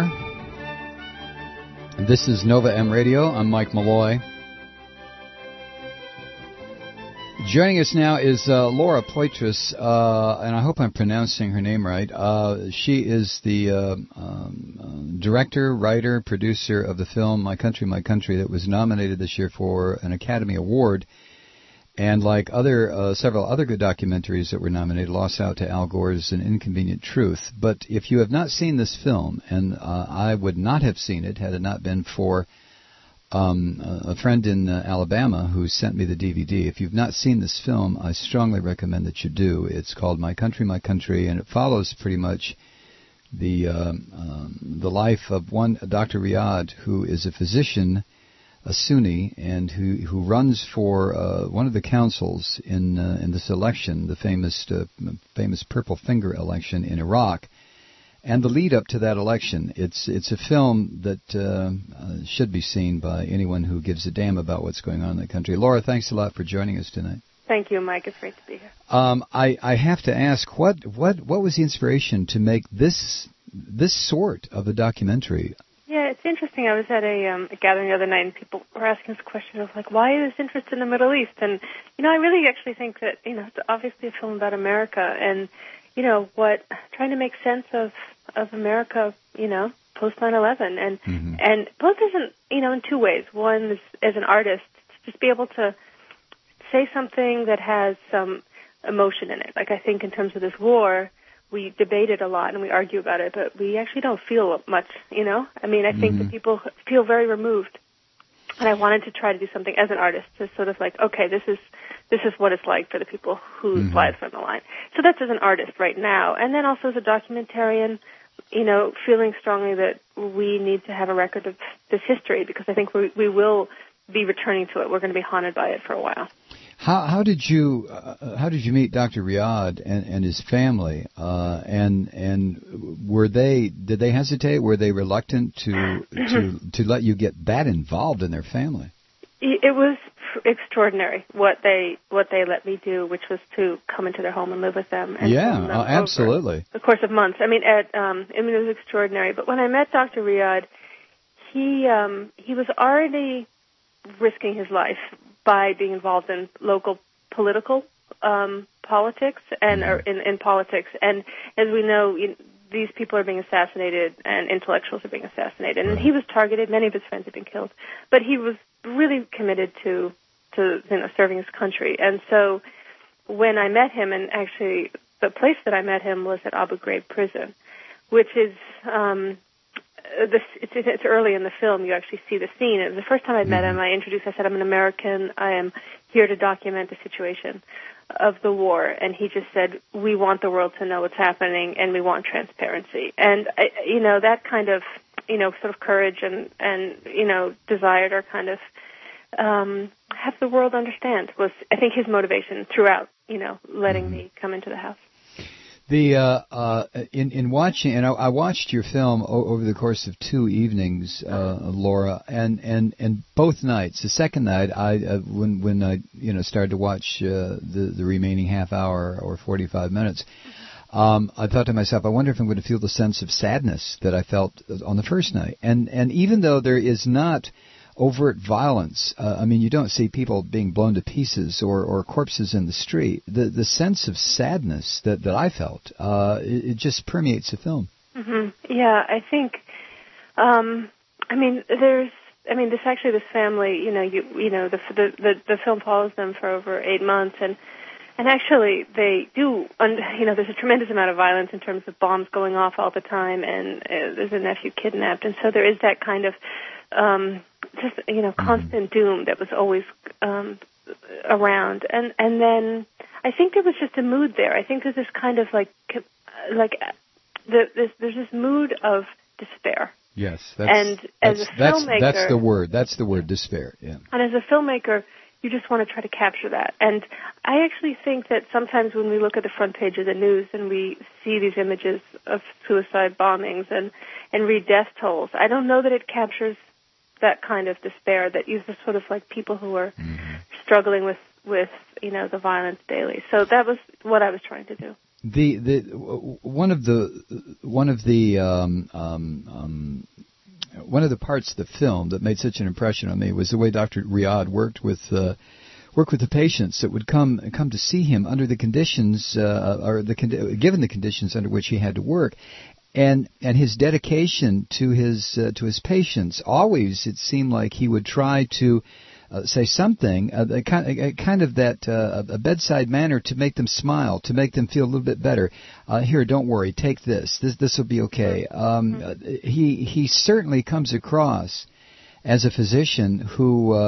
This is Nova M Radio. I'm Mike Malloy. Joining us now is uh, Laura Poitras, uh, and I hope I'm pronouncing her name right. Uh, she is the uh, um, uh, director, writer, producer of the film My Country, My Country that was nominated this year for an Academy Award. And like other uh, several other good documentaries that were nominated, lost out to Al Gore's An Inconvenient Truth. But if you have not seen this film, and uh, I would not have seen it had it not been for um, a friend in uh, Alabama who sent me the D V D. If you've not seen this film, I strongly recommend that you do. It's called My Country, My Country, and it follows pretty much the uh, um, the life of one Doctor Riyad, who is a physician, a Sunni, and who who runs for uh, one of the councils in uh, in this election, the famous uh, famous Purple Finger election in Iraq, and the lead up to that election. It's it's a film that uh, uh, should be seen by anyone who gives a damn about what's going on in the country. Laura, thanks a lot for joining us tonight. Thank you, Mike. It's great to be here. Um, I I have to ask, what what what was the inspiration to make this this sort of a documentary? Yeah, it's interesting. I was at a, um, a gathering the other night, and people were asking this question of, like, why this interest in the Middle East? And, you know, I really actually think that, you know, it's obviously a film about America and, you know, what, trying to make sense of, of America, you know, post nine eleven. And, mm-hmm. and both isn't, you know, in two ways. One is, as an artist, to just be able to say something that has some emotion in it. Like, I think in terms of this war, we debate it a lot and we argue about it, but we actually don't feel much, you know? I mean, I think mm-hmm. that people feel very removed. And I wanted to try to do something as an artist to sort of like, okay, this is this is what it's like for the people whose mm-hmm. lives are on the line. So that's as an artist right now. And then also as a documentarian, you know, feeling strongly that we need to have a record of this history because I think we, we will be returning to it. We're going to be haunted by it for a while. How how did you uh, how did you meet Doctor Riyad and, and his family? Uh, and and were they did they hesitate? Were they reluctant to to to let you get that involved in their family? It was extraordinary what they what they let me do, which was to come into their home and live with them. And yeah, them uh, absolutely. Over the course of months. I mean, at um, I mean, it was extraordinary. But when I met Doctor Riyad, he um, he was already risking his life by being involved in local political um, politics and or in, in politics. And as we know, you, these people are being assassinated and intellectuals are being assassinated. And he was targeted. Many of his friends have been killed. But he was really committed to, to you know, serving his country. And so when I met him, and actually the place that I met him was at Abu Ghraib prison, which is um, this, it's, it's early in the film. You actually see the scene. And the first time I met him, I introduced, I said, I'm an American. I am here to document the situation of the war. And he just said, we want the world to know what's happening, and we want transparency. And, I, you know, that kind of, you know, sort of courage and, and you know, desire to kind of um, have the world understand was, I think, his motivation throughout, you know, letting mm-hmm. me come into the house. The uh, uh, in in watching, and I, I watched your film o- over the course of two evenings, uh, Laura, and, and, and both nights. The second night, I uh, when when I you know started to watch uh, the the remaining half hour or forty-five minutes, um, I thought to myself, I wonder if I'm going to feel the sense of sadness that I felt on the first night. And and even though there is not overt violence, uh, I mean, you don't see people being blown to pieces or, or corpses in the street. The the sense of sadness that, that I felt, uh, it, it just permeates the film. Mm-hmm. Yeah, I think, um, I mean, there's, I mean, this actually, this family, you know, you you know, the the the, the film follows them for over eight months, and and actually they do, you know, there's a tremendous amount of violence in terms of bombs going off all the time, and uh, there's a nephew kidnapped, and so there is that kind of um, just, you know, constant doom that was always um, around. And and then I think there was just a mood there. I think there's this kind of like, like the, this, there's this mood of despair. Yes, that's, and as that's, a that's, filmmaker, that's the word. That's the word, despair. Yeah. And as a filmmaker, you just want to try to capture that. And I actually think that sometimes when we look at the front page of the news and we see these images of suicide bombings and, and read death tolls, I don't know that it captures that kind of despair that uses sort of like people who are mm-hmm. struggling with, with, you know, the violence daily. So that was what I was trying to do. The the one of the one of the um, um, um, one of the parts of the film that made such an impression on me was the way Doctor Riad worked with uh, worked with the patients that would come come to see him under the conditions uh, or the given the conditions under which he had to work. And and his dedication to his uh, to his patients, always it seemed like he would try to uh, say something, uh, a kind, a kind of that uh, a bedside manner to make them smile, to make them feel a little bit better. Uh, here, don't worry, take this. This this will be okay. Um, uh, he he certainly comes across as a physician who, uh,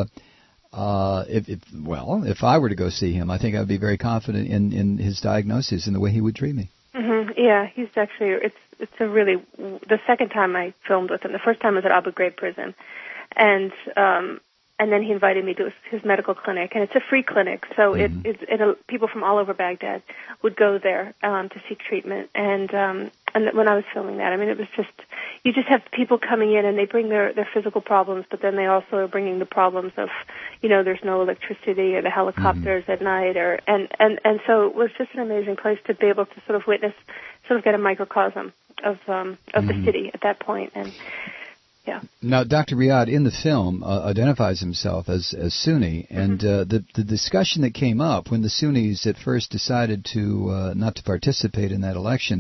uh, if, if well, if I were to go see him, I think I would be very confident in in his diagnosis and the way he would treat me. Mm-hmm. Yeah, he's actually, it's it's a really, the second time I filmed with him, the first time was at Abu Ghraib prison, and um, and then he invited me to his, his medical clinic, and it's a free clinic, so mm-hmm. it, it, it people from all over Baghdad would go there um, to seek treatment, and um, and when I was filming that, I mean, it was just, you just have people coming in, and they bring their, their physical problems, but then they also are bringing the problems of, you know, there's no electricity or the helicopters mm-hmm. at night, or and, and, and so it was just an amazing place to be able to sort of witness, sort of get a microcosm of um, of mm-hmm. the city at that point, and yeah. Now, Doctor Riad in the film uh, identifies himself as as Sunni, and mm-hmm. uh, the the discussion that came up when the Sunnis at first decided to uh, not to participate in that election,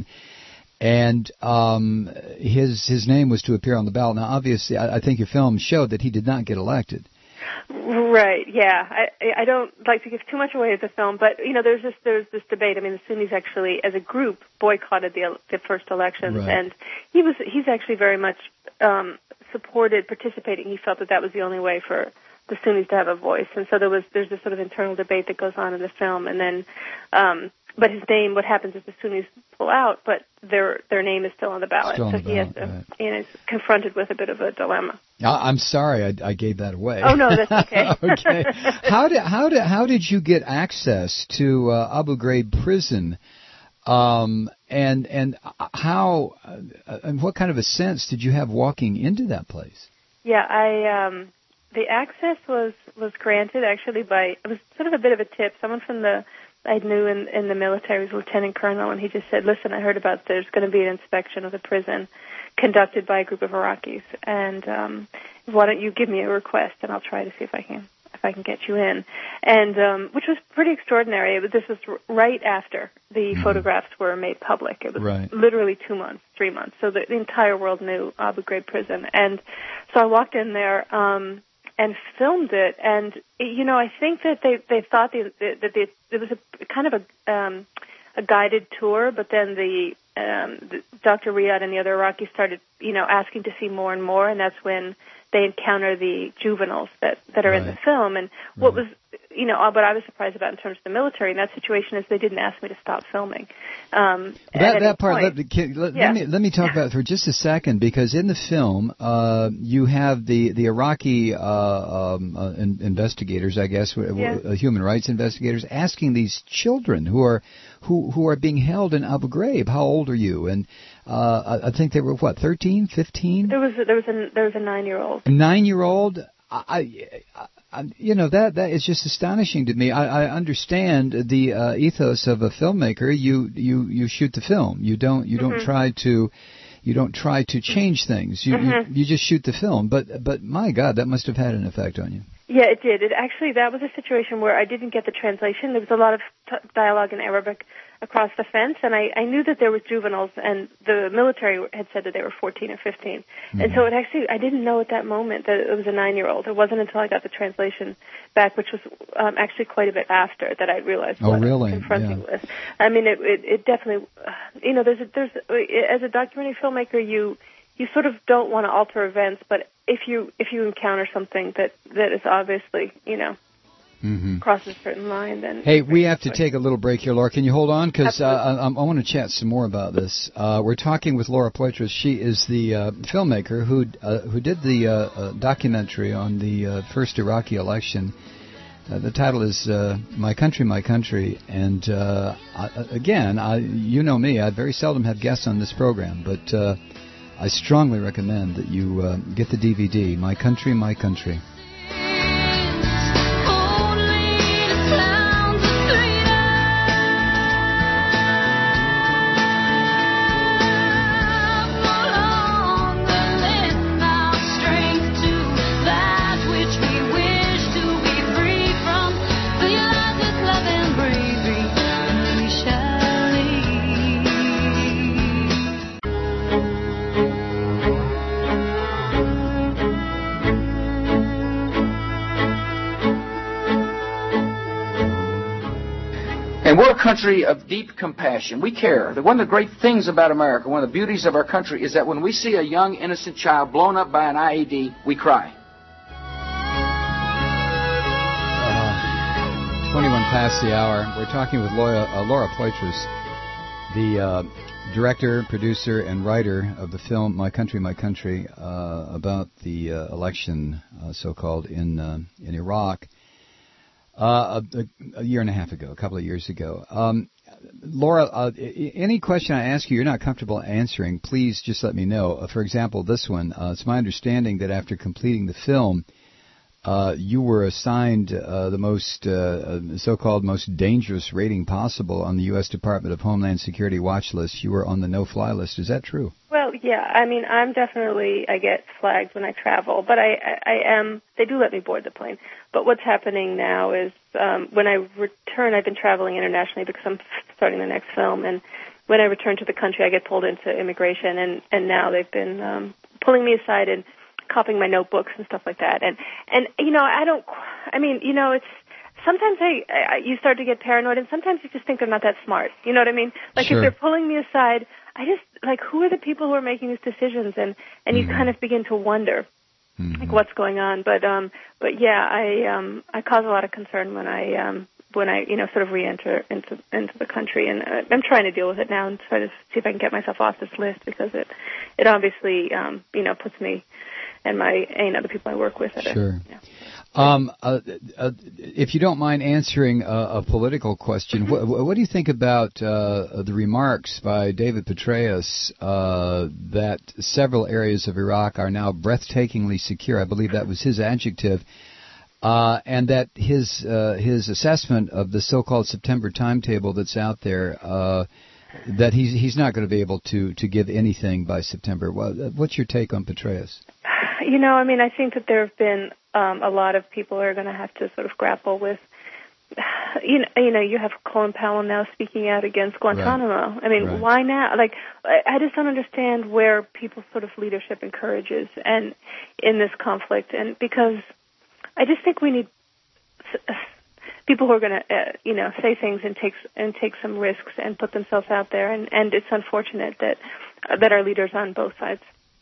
and um, his his name was to appear on the ballot. Now, obviously, I, I think your film showed that he did not get elected. Right. Yeah. I I don't like to give too much away of the film, but you know, there's this there's this debate. I mean, the Sunnis actually, as a group, boycotted the the first elections, right. and he was he's actually very much um, supported participating. He felt that that was the only way for the Sunnis to have a voice, and so there was there's this sort of internal debate that goes on in the film, and then. Um, But his name, what happens is the Sunnis pull out, but their their name is still on the ballot, still so on the he ballot, has to, right. you know, is confronted with a bit of a dilemma. I'm sorry, I, I gave that away. Oh no, that's okay. Okay, how did how did how did you get access to uh, Abu Ghraib prison, um, and and how uh, and what kind of a sense did you have walking into that place? Yeah, I um, the access was was granted actually by, it was sort of a bit of a tip. Someone from the I knew in, in the military was a lieutenant colonel, and he just said, listen, I heard about there's going to be an inspection of the prison conducted by a group of Iraqis, and um, why don't you give me a request, and I'll try to see if I can if I can get you in, and um, which was pretty extraordinary. It was, this was r- right after the mm-hmm. photographs were made public. It was right. literally two months, three months. So the, the entire world knew Abu Ghraib prison, and so I walked in there um, and filmed it. And you know, I think that they they thought they, that they, it was a kind of a um, a guided tour, but then the Um, the, Doctor Riyad and the other Iraqis started, you know, asking to see more and more, and that's when they encounter the juveniles that, that are right. in the film. And what right. was, you know, what I was surprised about in terms of the military in that situation is they didn't ask me to stop filming. Um, that that part, let, let, yeah. let me let me talk about it for just a second, because in the film uh, you have the the Iraqi uh, um, uh, in, investigators, I guess, yeah. uh, human rights investigators, asking these children who are who who are being held in Abu Ghraib, how old are you? And uh, I think they were what, thirteen, fifteen? There was a, there was a there was a nine year old. A nine year old. I, I, you know, that that is just astonishing to me. I, I understand the uh, ethos of a filmmaker. You you you shoot the film. You don't you don't mm-hmm. try to you don't try to change things. You, mm-hmm. you you just shoot the film. But but my God, that must have had an effect on you. Yeah, it did. It actually, that was a situation where I didn't get the translation. There was a lot of t- dialogue in Arabic across the fence, and I, I knew that there was juveniles, and the military had said that they were fourteen or fifteen. Mm-hmm. And so it actually, I didn't know at that moment that it was a nine-year-old. It wasn't until I got the translation back, which was um, actually quite a bit after, that I realized oh, what really? I was confronting yeah. with. I mean, it, it, it definitely, uh, you know, there's a, there's as a documentary filmmaker, you you sort of don't want to alter events, but if you if you encounter something that, that is obviously, you know, mm-hmm. crosses a certain line, then... Hey, we have to take a little break here, Laura. Can you hold on? Because uh, I, I want to chat some more about this. Uh, we're talking with Laura Poitras. She is the uh, filmmaker who uh, who did the uh, uh, documentary on the uh, first Iraqi election. Uh, the title is uh, My Country, My Country. And uh, I, again, I, you know me, I very seldom have guests on this program, but... Uh, I strongly recommend that you uh, get the D V D, My Country, My Country. And we're a country of deep compassion. We care. One of the great things about America, one of the beauties of our country, is that when we see a young, innocent child blown up by an I E D, we cry. Uh, twenty-one past the hour. We're talking with Laura, uh, Laura Poitras, the uh, director, producer, and writer of the film My Country, My Country, uh, about the uh, election, uh, so-called, in uh, in Iraq. Uh, a, a year and a half ago, a couple of years ago. Um, Laura, uh, any question I ask you you're not comfortable answering, please just let me know. Uh, for example, this one, uh, it's my understanding that after completing the film, uh, you were assigned uh, the most uh, so-called most dangerous rating possible on the U S Department of Homeland Security watch list. You were on the no-fly list. Is that true? Well, yeah. I mean, I'm definitely, I get flagged when I travel, but I, I, I am, they do let me board the plane. But what's happening now is um, when I return, I've been traveling internationally because I'm starting the next film, and when I return to the country, I get pulled into immigration, and, and now they've been um, pulling me aside and copying my notebooks and stuff like that. And, and you know, I don't, I mean, you know, it's, sometimes I, I, you start to get paranoid, and sometimes you just think they're not that smart. You know what I mean? Like, sure. If they're pulling me aside, I just, like, who are the people who are making these decisions? And, and mm-hmm. you kind of begin to wonder, mm-hmm. like, what's going on. But, um, but yeah, I, um, I cause a lot of concern when I, um, when I, you know, sort of re-enter into, into the country. And uh, I'm trying to deal with it now and try to see if I can get myself off this list, because it, it obviously, um, you know, puts me and my, and other people I work with at sure. a, yeah. Um, uh, uh, if you don't mind answering a, a political question, mm-hmm. what, what do you think about uh, the remarks by David Petraeus uh, that several areas of Iraq are now breathtakingly secure? I believe that was his adjective, uh, and that his uh, his assessment of the so-called September timetable that's out there, uh, that he's he's not going to be able to, to give anything by September. What's your take on Petraeus? You know, I mean, I think that there have been um, a lot of people who are going to have to sort of grapple with. You know, you know, you have Colin Powell now speaking out against Guantanamo. Right. I mean, right. Why now? Like, I just don't understand where people's sort of leadership and courage is, and in this conflict. And because I just think we need people who are going to, uh, you know, say things and take and take some risks and put themselves out there. And, and it's unfortunate that uh, that our leaders on both sides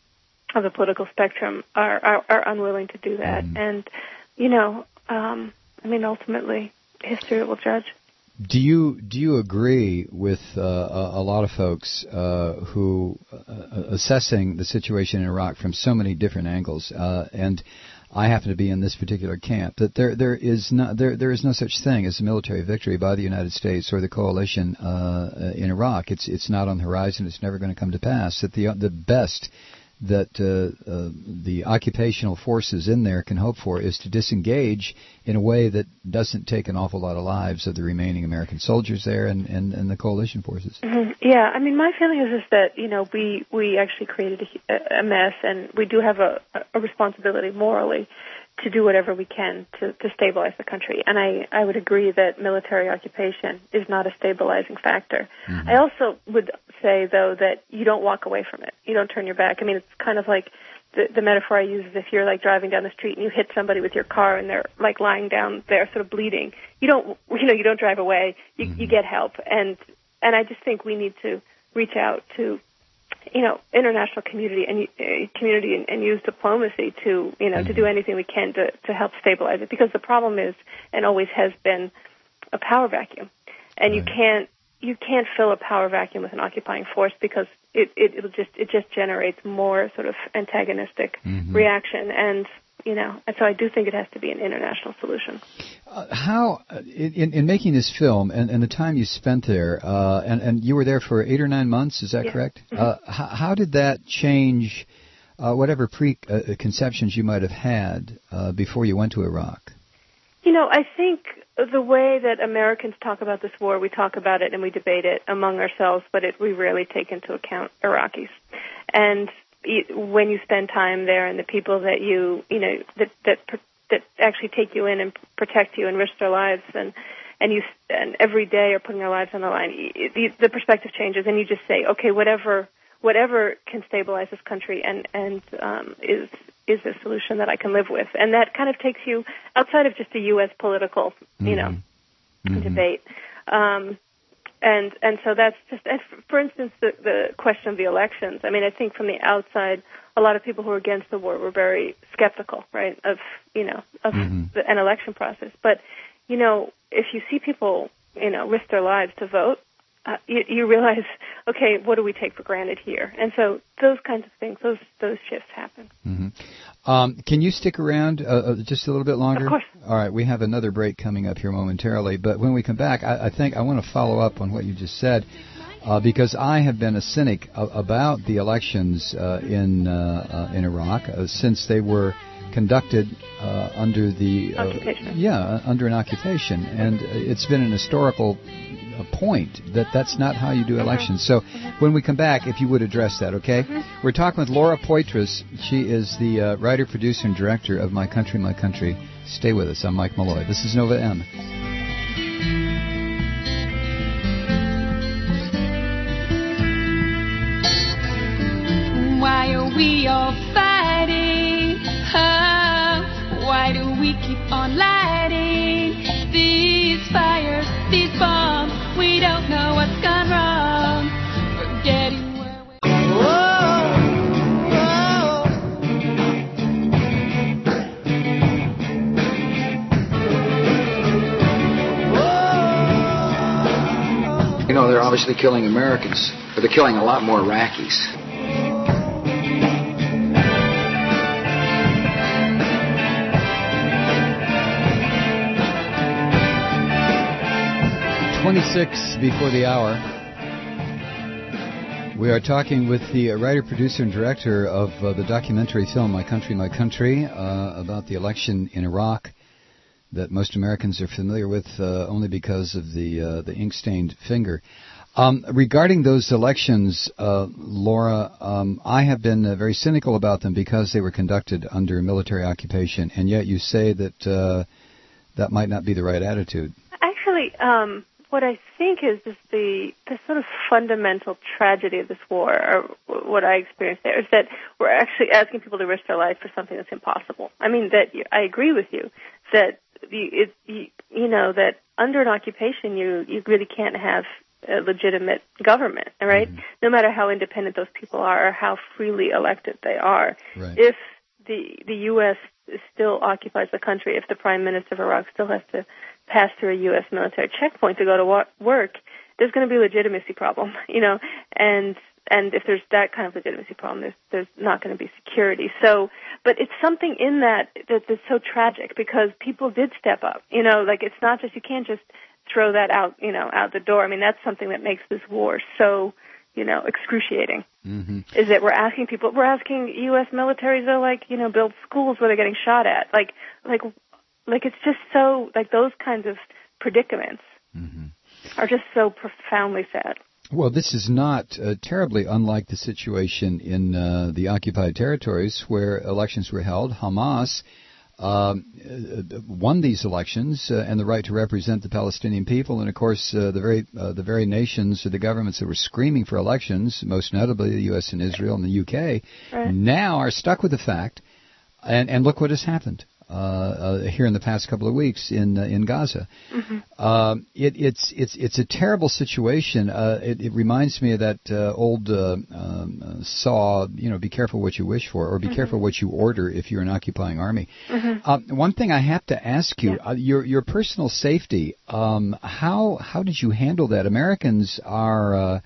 of the political spectrum are are, are unwilling to do that. Mm. And you know, um, I mean, ultimately, history will judge. Do you do you agree with uh, a, a lot of folks uh, who uh, assessing the situation in Iraq from so many different angles, uh, and I happen to be in this particular camp, that there there is no there there is no such thing as a military victory by the United States or the coalition uh, in Iraq. It's it's not on the horizon. It's never going to come to pass. That the the best that uh, uh, the occupational forces in there can hope for is to disengage in a way that doesn't take an awful lot of lives of the remaining American soldiers there and, and, and the coalition forces. Mm-hmm. Yeah, I mean, my feeling is, is that, you know, we, we actually created a, a mess, and we do have a, a responsibility morally to do whatever we can to, to stabilize the country. And I, I would agree that military occupation is not a stabilizing factor. Mm-hmm. I also would say, though, that you don't walk away from it. You don't turn your back. I mean, it's kind of like the, the metaphor I use is if you're, like, driving down the street and you hit somebody with your car and they're, like, lying down there sort of bleeding. You don't, you know, you don't drive away. You, mm-hmm. you get help. And, and I just think we need to reach out to, you know, international community and uh, community and, and use diplomacy to, you know, mm-hmm. to do anything we can to, to help stabilize it. Because the problem is, and always has been, a power vacuum, and right. you can't you can't fill a power vacuum with an occupying force because it it it'll just it just generates more sort of antagonistic mm-hmm. reaction. And you know, and so I do think it has to be an international solution. Uh, how, in, in making this film and, and the time you spent there, uh, and, and you were there for eight or nine months, is that yeah. correct? Mm-hmm. Uh, how, how did that change uh, whatever preconceptions you might have had uh, before you went to Iraq? You know, I think the way that Americans talk about this war, we talk about it and we debate it among ourselves, but it, we rarely take into account Iraqis. And when you spend time there and the people that you, you know, that that that actually take you in and protect you and risk their lives, and and you and every day are putting their lives on the line, the, the perspective changes, and you just say, okay, whatever whatever can stabilize this country and and um, is is a solution that I can live with, and that kind of takes you outside of just a U S political, you mm-hmm. know, mm-hmm. debate. Um, And and so that's just, for instance, the, the question of the elections. I mean, I think from the outside, a lot of people who are against the war were very skeptical, right, of, you know, of mm-hmm. the, an election process. But, you know, if you see people, you know, risk their lives to vote, uh, you, you realize, okay, what do we take for granted here? And so those kinds of things, those those shifts happen. Mm-hmm. Um, can you stick around uh, uh, just a little bit longer? Of course. All right, we have another break coming up here momentarily, but when we come back, I, I think I want to follow up on what you just said, uh, because I have been a cynic a- about the elections uh, in uh, uh, in Iraq uh, since they were conducted uh, under the uh, occupation. Yeah, under an occupation, and it's been an historical a point that that's not how you do elections. So when we come back, if you would address that, okay? Mm-hmm. We're talking with Laura Poitras. She is the uh, writer, producer, and director of My Country, My Country. Stay with us. I'm Mike Malloy. This is Nova M. Why are we all fighting? Huh? Why do we keep on lighting these fires, these bombs? We don't know what's gone wrong. Forgetting where we whoa, whoa. You know, they're obviously killing Americans, but they're killing a lot more Iraqis. twenty-six before the hour. We are talking with the writer, producer, and director of uh, the documentary film My Country, My Country, uh, about the election in Iraq that most Americans are familiar with uh, only because of the uh, the ink-stained finger. Um, regarding those elections, uh, Laura, um, I have been uh, very cynical about them because they were conducted under military occupation, and yet you say that uh, that might not be the right attitude. Actually, um, what I think is, is the, the sort of fundamental tragedy of this war, or what I experienced there, is that we're actually asking people to risk their life for something that's impossible. I mean, that I agree with you that you, it, you, you know that under an occupation, you you really can't have a legitimate government, right? Mm-hmm. No matter how independent those people are or how freely elected they are. Right. If the the U S still occupies the country, if the Prime Minister of Iraq still has to pass through a U S military checkpoint to go to wa- work, there's going to be a legitimacy problem, you know, and and if there's that kind of legitimacy problem, there's there's not going to be security. So, but it's something in that that that's so tragic because people did step up, you know, like it's not just, you can't just throw that out, you know, out the door. I mean, that's something that makes this war so, you know, excruciating. Mm-hmm. Is that we're asking people, we're asking U S militaries to, like, you know, build schools where they're getting shot at. Like, like, like it's just so, like those kinds of predicaments mm-hmm. are just so profoundly sad. Well, this is not uh, terribly unlike the situation in uh, the occupied territories where elections were held. Hamas Um, uh, won these elections uh, and the right to represent the Palestinian people, and of course uh, the very uh, the very nations or the governments that were screaming for elections, most notably the U S and Israel and the U K, right. now are stuck with the fact, and, and look what has happened uh, uh, here in the past couple of weeks in uh, in Gaza. Mm-hmm. Uh, it, it's it's it's a terrible situation. Uh, it, it reminds me of that uh, old uh, um, saw, you know, be careful what you wish for, or be mm-hmm. careful what you order if you're an occupying army. Mm-hmm. Uh, one thing I have to ask you, yeah. uh, your your personal safety. Um, how how did you handle that? Americans are uh,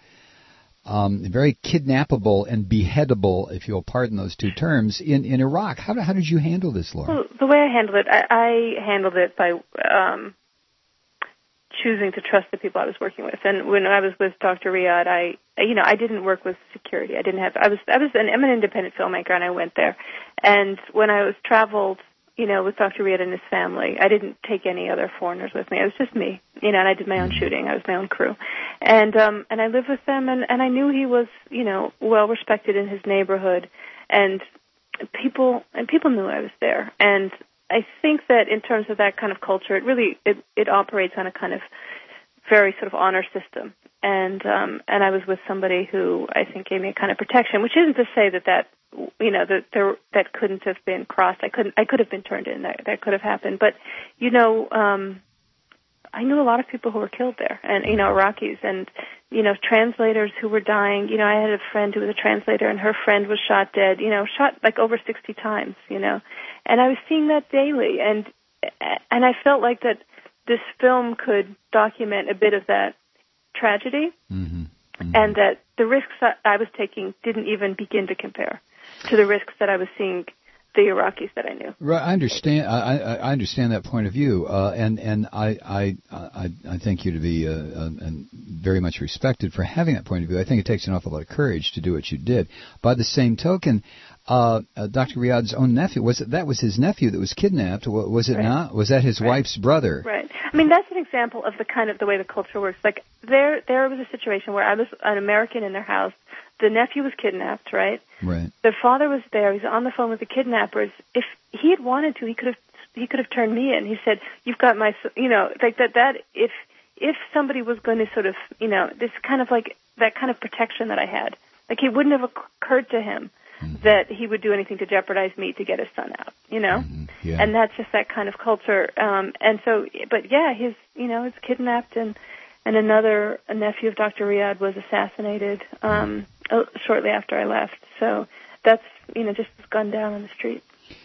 um, very kidnappable and beheadable, if you'll pardon those two terms, in, in Iraq. How how did you handle this, Laura? Well, the way I handled it, I, I handled it by um, choosing to trust the people I was working with. And when I was with Doctor Riyad, I, you know, I didn't work with security. I didn't have. I was I was an I'm an independent filmmaker, and I went there. And when I was traveled, you know, with Doctor Riyad and his family, I didn't take any other foreigners with me. It was just me, you know, and I did my own shooting. I was my own crew. And um and I lived with them, and, and I knew he was, you know, well respected in his neighborhood, and people and people knew I was there. And I think that in terms of that kind of culture, it really it, it operates on a kind of very sort of honor system. And um and I was with somebody who I think gave me a kind of protection, which isn't to say that that you know that there that couldn't have been crossed. I couldn't I could have been turned in. That, that could have happened. But you know, um I knew a lot of people who were killed there, and you know, Iraqis, and you know, translators who were dying. You know, I had a friend who was a translator, and her friend was shot dead. You know, shot like over sixty times. You know, and I was seeing that daily, and and I felt like that this film could document a bit of that tragedy, mm-hmm. Mm-hmm. and that the risks that I was taking didn't even begin to compare to the risks that I was seeing the Iraqis that I knew. Right, I understand. I, I, I understand that point of view, uh, and and I I I, I think you to be uh, uh, and very much respected for having that point of view. I think it takes an awful lot of courage to do what you did. By the same token, uh, uh, Doctor Riyad's own nephew, was it that was his nephew that was kidnapped? Was it right. not? Was that his right. wife's brother? Right. I mean, that's an example of the kind of the way the culture works. Like there there was a situation where I was an American in their house. The nephew was kidnapped, right? Right. The father was there. He was on the phone with the kidnappers. If he had wanted to, he could have he could have turned me in. He said, "You've got my," you know, like that. That if if somebody was going to sort of, you know, this kind of like that kind of protection that I had, like it wouldn't have occurred to him mm-hmm. that he would do anything to jeopardize me to get his son out, you know. Mm-hmm. Yeah. And that's just that kind of culture. Um, and so, but yeah, his, you know, he's kidnapped, and and another a nephew of Doctor Riyad was assassinated. Um, shortly after I left. So that's, you know, just gunned down on the street.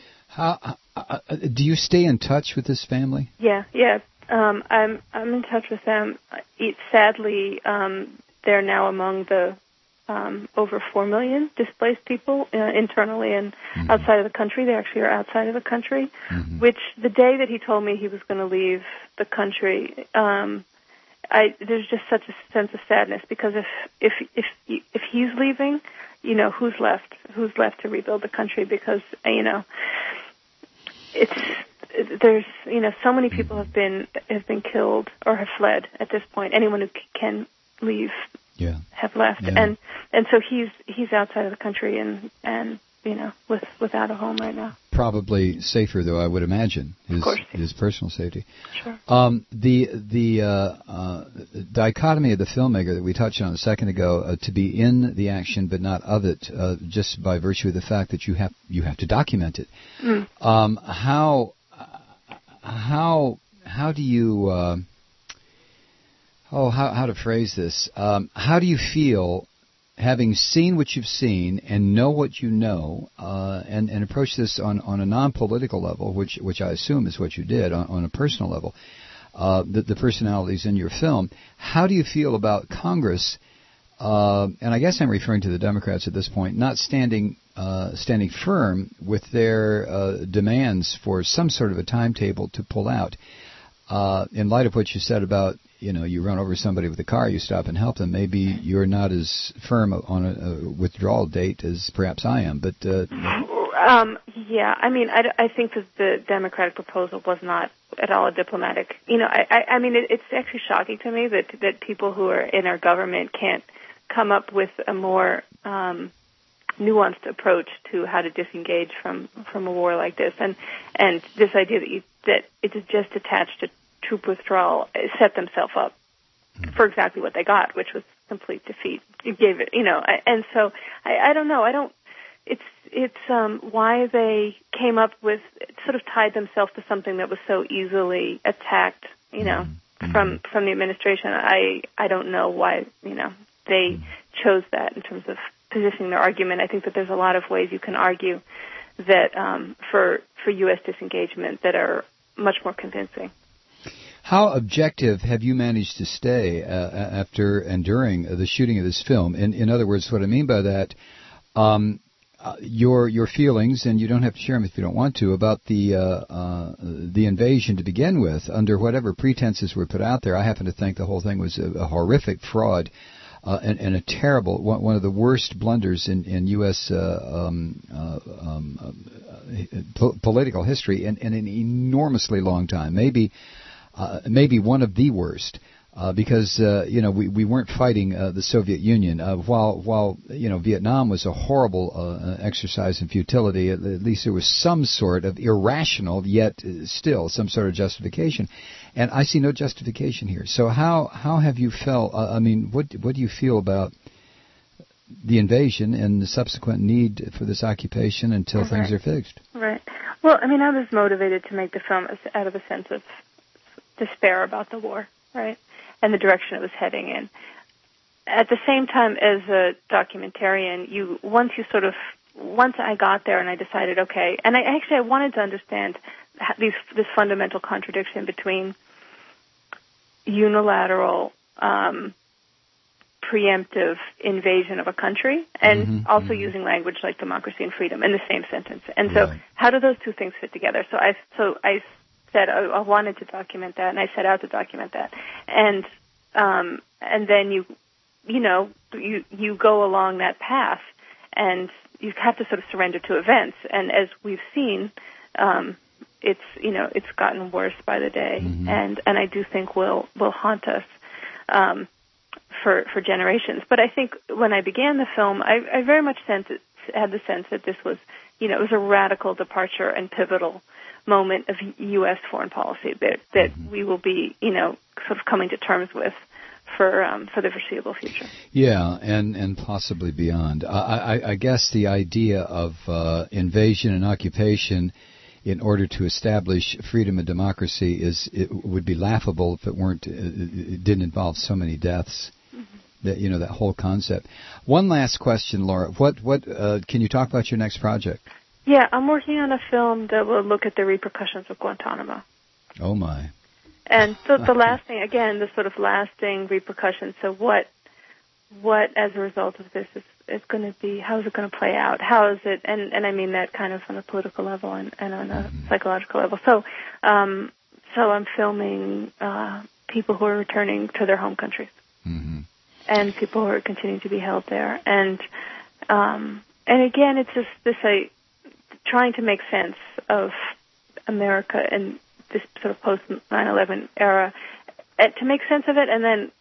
How, uh, do you stay in touch with this family? Yeah, yeah. Um, I'm I'm in touch with them. It, sadly, um, they're now among the um, over four million displaced people uh, internally and mm-hmm. outside of the country. They actually are outside of the country, mm-hmm. which the day that he told me he was going to leave the country, um, I, there's just such a sense of sadness, because if if if if he's leaving, you know, who's left? Who's left to rebuild the country? Because you know, it's there's you know so many people have been have been killed or have fled at this point. Anyone who can leave, yeah. have left, Yeah. and and so he's he's outside of the country and and you know with without a home right now. Probably safer, though, I would imagine, his Of course. his personal safety. Sure. Um, the the uh, uh, dichotomy of the filmmaker that we touched on a second ago, uh, to be in the action but not of it, uh, just by virtue of the fact that you have you have to document it. Mm. Um, how how how do you uh, oh how how to phrase this? Um, how do you feel, having seen what you've seen and know what you know, uh, and, and approach this on, on a non-political level, which which I assume is what you did, on, on a personal level, uh, the, the personalities in your film, how do you feel about Congress, uh, and I guess I'm referring to the Democrats at this point, not standing uh, standing firm with their uh, demands for some sort of a timetable to pull out? Uh, in light of what you said about, you know, you run over somebody with a car, you stop and help them, maybe you're not as firm on a, a withdrawal date as perhaps I am, but... Uh, um, yeah, I mean, I, I think that the Democratic proposal was not at all a diplomatic... You know, I, I, I mean, it, it's actually shocking to me that, that people who are in our government can't come up with a more um, nuanced approach to how to disengage from, from a war like this. And, and this idea that, you, that it is just attached to troop withdrawal set themselves up for exactly what they got, which was complete defeat. It gave it, you know, I, and so I, I don't know. I don't. It's it's um, why they came up with sort of tied themselves to something that was so easily attacked, you know, mm-hmm. from from the administration. I I don't know why, you know, they chose that in terms of positioning their argument. I think that there's a lot of ways you can argue that um, for for U S disengagement that are much more convincing. How objective have you managed to stay uh, after and during the shooting of this film? In, in other words, what I mean by that, um, uh, your your feelings, and you don't have to share them if you don't want to, about the uh, uh, the invasion to begin with, under whatever pretenses were put out there. I happen to think the whole thing was a, a horrific fraud uh, and, and a terrible, one, one of the worst blunders in, in U S Uh, um, uh, um, uh, po- political history in, in an enormously long time. Maybe. Uh, maybe one of the worst, uh, because uh, you know we, we weren't fighting uh, the Soviet Union. Uh, while while you know Vietnam was a horrible uh, exercise in futility, at, at least there was some sort of irrational, yet uh, still some sort of justification. And I see no justification here. So how how have you felt? Uh, I mean, what what do you feel about the invasion and the subsequent need for this occupation until right. things are fixed? Right. Well, I mean, I was motivated to make the film out of a sense of despair about the war, right, and the direction it was heading in. At the same time, as a documentarian, you once you sort of once I got there and I decided, okay, and I actually I wanted to understand these this fundamental contradiction between unilateral um, preemptive invasion of a country and mm-hmm, also mm-hmm. using language like democracy and freedom in the same sentence. And so, right. how do those two things fit together? So I so I. said I, I wanted to document that, and I set out to document that, and um, and then you, you know, you you go along that path, and you have to sort of surrender to events. And as we've seen, um, it's you know it's gotten worse by the day, mm-hmm. and and I do think will will haunt us um, for for generations. But I think when I began the film, I, I very much sensed it, had the sense that this was you know it was a radical departure and pivotal moment of U S foreign policy that that mm-hmm. we will be, you know, sort of coming to terms with for um, for the foreseeable future. Yeah, and, and possibly beyond. I, I, I guess the idea of uh, invasion and occupation in order to establish freedom and democracy is it would be laughable if it weren't it didn't involve so many deaths. Mm-hmm. That you know that whole concept. One last question, Laura. What what uh, can you talk about your next project? Yeah, I'm working on a film that will look at the repercussions of Guantanamo. Oh, my. And so the lasting, again, the sort of lasting repercussions. So what, what as a result of this is, is going to be, how is it going to play out? How is it, and, and I mean that kind of on a political level and, and on a mm-hmm. psychological level. So, um, so I'm filming uh, people who are returning to their home countries mm-hmm. and people who are continuing to be held there. And, um, and again, it's just this, I, trying to make sense of America in this sort of post nine eleven era, uh, to make sense of it, and then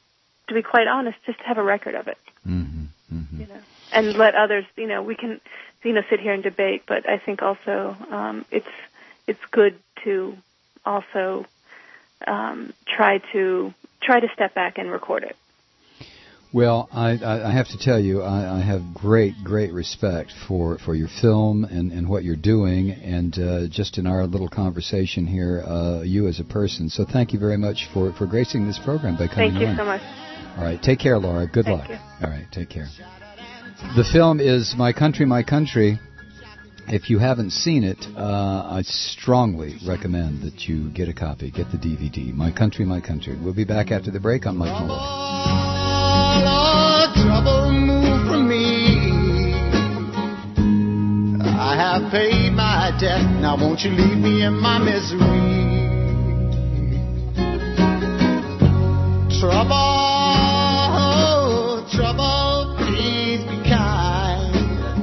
to be quite honest, just to have a record of it. Mm-hmm. Mm-hmm. You know, and let others. You know, we can, you know, sit here and debate, but I think also um, it's it's good to also um, try to try to step back and record it. Well, I, I have to tell you, I, I have great, great respect for, for your film and, and what you're doing, and uh, just in our little conversation here, uh, you as a person. So thank you very much for, for gracing this program by coming on. Thank you so much. All right, take care, Laura. Good Thank luck. you. All right, take care. The film is My Country, My Country. If you haven't seen it, uh, I strongly recommend that you get a copy, get the D V D, My Country, My Country. We'll be back after the break on Mike Malloy. Lord, trouble move from me. I have paid my debt. Now won't you leave me in my misery? Trouble, trouble, please be kind.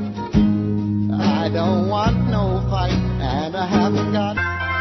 I don't want no fight, and I haven't got.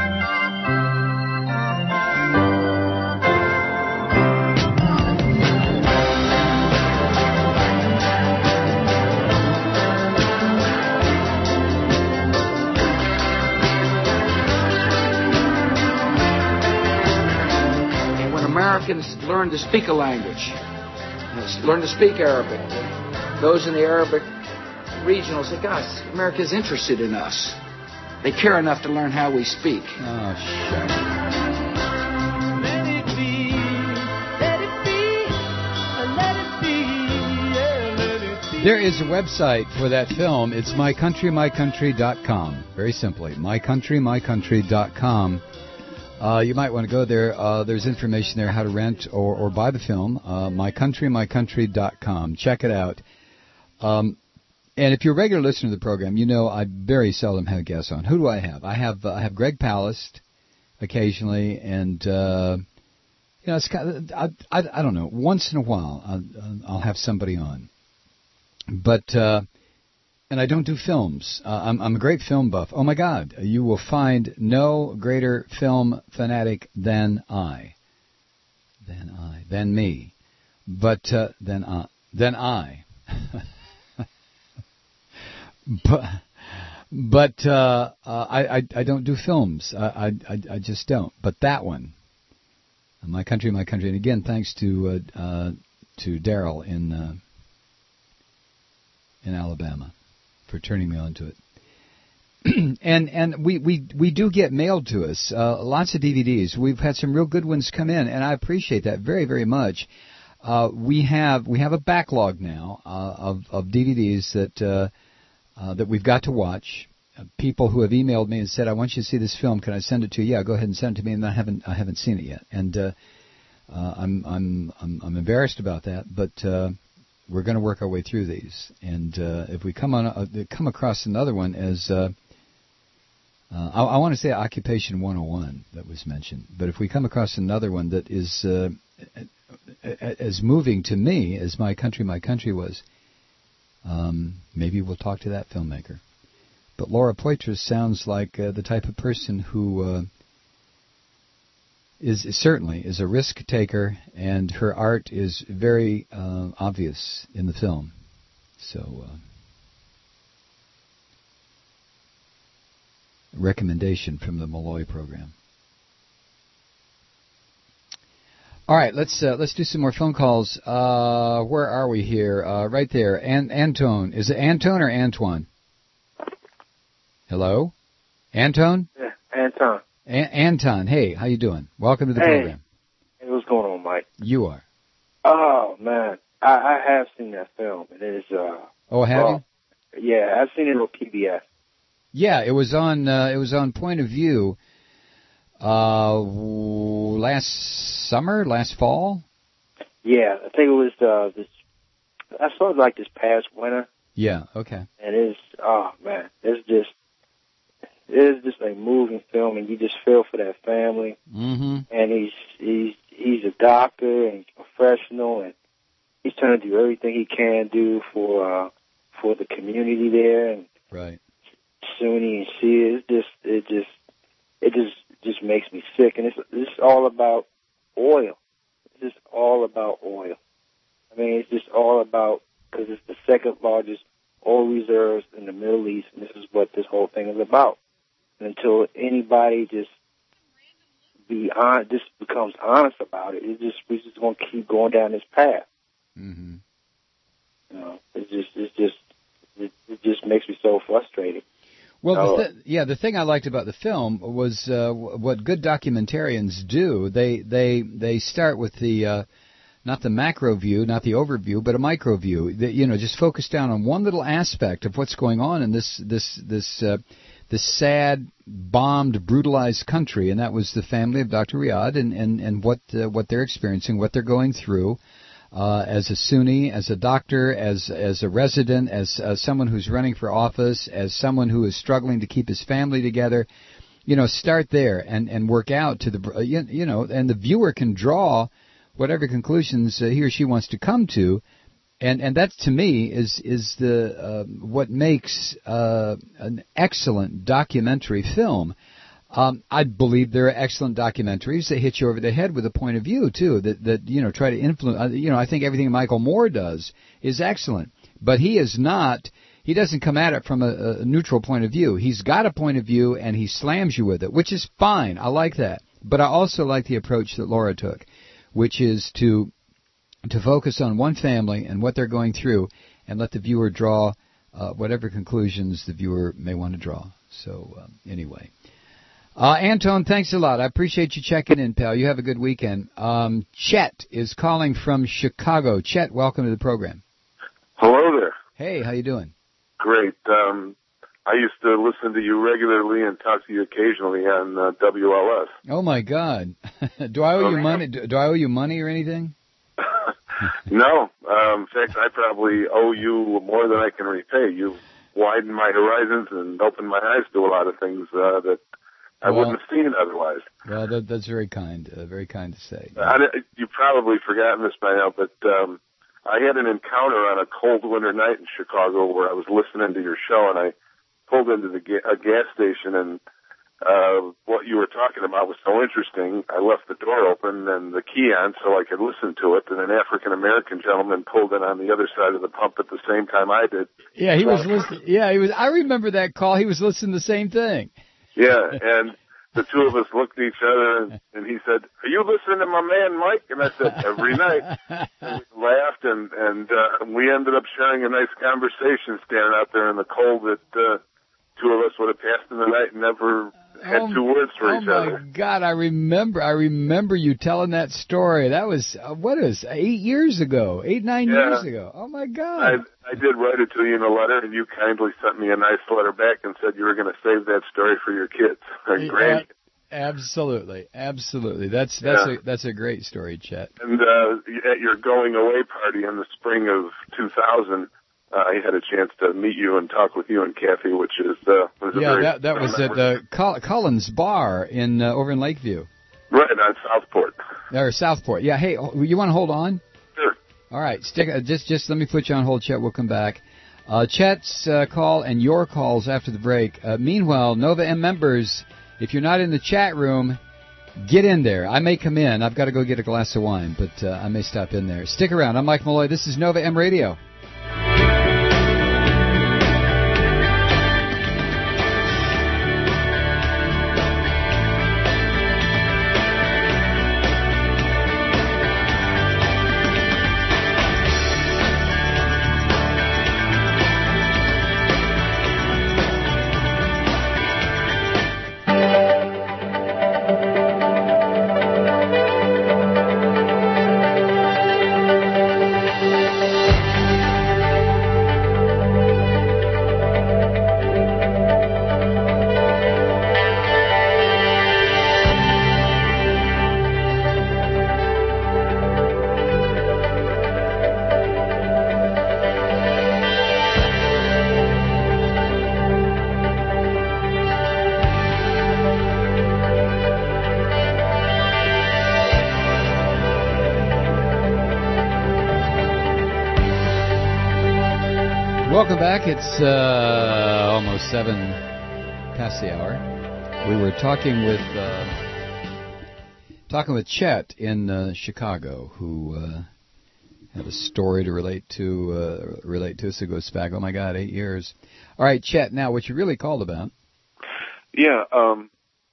Americans learn to speak a language, learn to speak Arabic. Those in the Arabic region will say, gosh, America's interested in us. They care enough to learn how we speak. Oh, shit. Let it be, let it be, let it be, yeah, let it be. There is a website for that film. It's my country my country dot com. Very simply, my country my country dot com. Uh, you might want to go there. Uh, there's information there how to rent or, or buy the film. Uh, my country my country dot com. Check it out. Um, and if you're a regular listener to the program, you know I very seldom have guests on. Who do I have? I have uh, I have Greg Palast occasionally, and uh, you know it's kind of, I, I I don't know. Once in a while, I'll, I'll have somebody on. But uh, and I don't do films. Uh, I'm, I'm a great film buff. Oh, my God. You will find no greater film fanatic than I. Than I. Than me. But, uh, than, uh, than I. but, but uh, uh, I, I, I don't do films. I, I, I just don't. But that one, My Country, My Country. And again, thanks to, uh, uh, to Daryl in, uh, in Alabama for turning me on to it. and and we, we, we do get mailed to us uh, lots of D V Ds. We've had some real good ones come in, and I appreciate that very, very much. Uh, we have we have a backlog now uh, of, of D V Ds that uh, uh, that we've got to watch. Uh, people who have emailed me and said, I want you to see this film. Can I send it to you? Yeah, go ahead and send it to me. And I haven't I haven't seen it yet. And uh, uh, I'm, I'm I'm I'm embarrassed about that, but uh, we're going to work our way through these, and uh, if we come on uh, come across another one as uh, uh, I, I want to say Occupation one oh one that was mentioned, but if we come across another one that is uh, as moving to me as My Country, My Country was, um, maybe we'll talk to that filmmaker. But Laura Poitras sounds like uh, the type of person who uh, is certainly is a risk taker, and her art is very uh, obvious in the film. So, uh, recommendation from the Malloy program. All right, let's uh, let's do some more phone calls. Uh, where are we here? Uh, right there, An- Antone. Is it Antone or Antoine? Hello, Antone. Yeah, Anton. A- Anton, hey, how you doing? Welcome to the hey. program. Hey, what's going on, Mike? You are. Oh man, I, I have seen that film. It is. Uh, oh, have well, you? Yeah, I've seen it on P B S. Yeah, it was on. Uh, it was on Point of View. Uh, last summer, last fall. Yeah, I think it was uh, this. I saw it like this past winter. Yeah. Okay. And it's oh man, it's just. It is just a moving film, and you just feel for that family. Mm-hmm. And he's he's he's a doctor and he's a professional, and he's trying to do everything he can do for uh, for the community there. And right. SUNY and she is just it just it just makes me sick. And it's it's all about oil. It's just all about oil. all about, because it's the second largest oil reserves in the Middle East, and this is what this whole thing is about. And until anybody just be on, just becomes honest about it, it just we're just going to keep going down this path. Mm-hmm. You know, it's just, it's just, it, it just makes me so frustrated. Well, Oh. the th- yeah, the thing I liked about the film was uh, w- what good documentarians do. They they they start with the uh, not the macro view, not the overview, but a micro view. They, you know, just focus down on one little aspect of what's going on in this this this uh, this sad, bombed, brutalized country, and that was the family of Doctor Riyad and and and what uh, what they're experiencing, what they're going through. Uh, as a Sunni, as a doctor, as as a resident, as uh, someone who's running for office, as someone who is struggling to keep his family together, you know, start there and, and work out to the, uh, you, you know, and the viewer can draw whatever conclusions uh, he or she wants to come to, and and that to me is is the uh, what makes uh, an excellent documentary film. Um, I believe there are excellent documentaries that hit you over the head with a point of view too. That that you know try to influence. Uh, you know, I think everything Michael Moore does is excellent, but he is not. He doesn't come at it from a, a neutral point of view. He's got a point of view and he slams you with it, which is fine. I like that. But I also like the approach that Laura took, which is to to focus on one family and what they're going through, and let the viewer draw uh, whatever conclusions the viewer may want to draw. So um, anyway. Uh, Anton, thanks a lot. I appreciate you checking in, pal. You have a good weekend. Um, Chet is calling from Chicago. Chet, welcome to the program. Hello there. Hey, how you doing? Great. Um, I used to listen to you regularly and talk to you occasionally on uh, W L S. Oh my God, do I owe you money? Do, do I owe you money or anything? No. Um, in fact, I probably owe you more than I can repay. You widened my horizons and opened my eyes to a lot of things uh, that I well, wouldn't have seen otherwise. Well, that, that's very kind, uh, very kind to say. I, you've probably forgotten this by now, but um, I had an encounter on a cold winter night in Chicago where I was listening to your show, and I pulled into the ga- a gas station, and uh, what you were talking about was so interesting. I left the door open and the key on so I could listen to it, and an African-American gentleman pulled in on the other side of the pump at the same time I did. Yeah, he was listening. Yeah, he was. I remember that call. He was listening to the same thing. Yeah, and the two of us looked at each other, and, and he said, "Are you listening to my man Mike?" And I said, "Every night." And we laughed, and and uh, we ended up sharing a nice conversation standing out there in the cold that uh, two of us would have passed in the night and never had oh, two words for oh each my other. God, I remember. I remember you telling that story. That was uh, what is eight years ago, eight nine Yeah. years ago. Oh my God. I, I did write it to you in a letter, and you kindly sent me a nice letter back and said you were going to save that story for your kids or Yeah, grandkids. absolutely, absolutely. That's that's Yeah. a that's a great story, Chet. And uh, at your going away party in the spring of two thousand, uh, I had a chance to meet you and talk with you and Kathy, which is uh, was a Yeah, very that that was at the Col- Collins Bar in uh, over in Lakeview. right on Southport. Or Southport. Yeah. Hey, you want to hold on? Sure. All right. Stick. Uh, just just let me put you on hold, Chet. We'll come back. Uh, Chet's uh, call and your calls after the break. Uh, meanwhile, Nova M members, if you're not in the chat room, get in there. I may come in. I've got to go get a glass of wine, but uh, I may stop in there. Stick around. I'm Mike Malloy. This is Nova M Radio. Welcome back. It's uh, almost seven past the hour. We were talking with uh, talking with Chet in uh, Chicago, who uh, had a story to relate to, uh, relate to, so it goes back, oh my God, eight years. All right, Chet, now what you really called about. Yeah, um,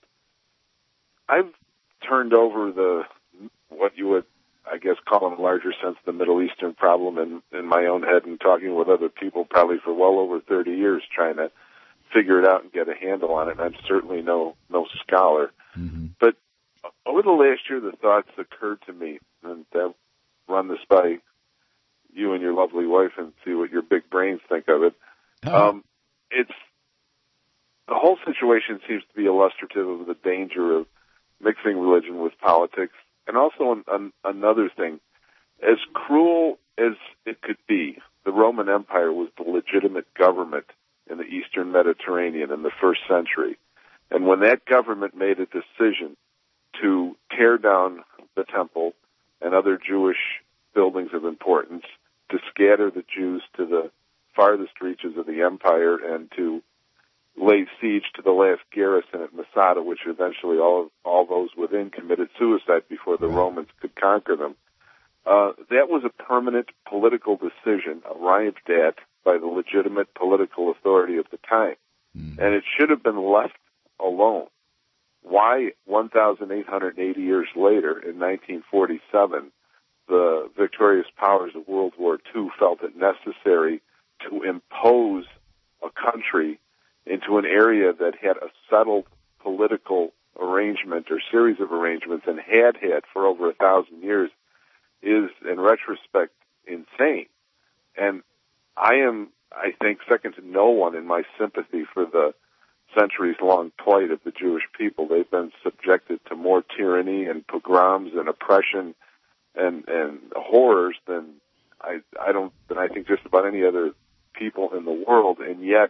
I've turned over the, what you would, I guess, call in a larger sense the Middle Eastern problem in, in my own head and talking with other people probably for well over thirty years trying to figure it out and get a handle on it. And I'm certainly no, no scholar. Mm-hmm. But over the last year, the thoughts occurred to me, and I'll run this by you and your lovely wife and see what your big brains think of it. Oh. Um, it's, the whole situation seems to be illustrative of the danger of mixing religion with politics. And also an, an, another thing, as cruel as it could be, the Roman Empire was the legitimate government in the Eastern Mediterranean in the first century. And when that government made a decision to tear down the temple and other Jewish buildings of importance, to scatter the Jews to the farthest reaches of the empire, and to lay siege to the last garrison at Masada, which eventually all all those within committed suicide before the Romans could conquer them. Uh, that was a permanent political decision arrived at by the legitimate political authority of the time. Mm. And it should have been left alone. Why, one thousand eight hundred eighty years later, in nineteen forty-seven, the victorious powers of World War Two felt it necessary to impose a country into an area that had a settled political arrangement or series of arrangements and had had for over a thousand years is, in retrospect, insane. And I am, I think, second to no one in my sympathy for the centuries-long plight of the Jewish people. They've been subjected to more tyranny and pogroms and oppression and, and horrors than I, I don't, than I think just about any other people in the world, and yet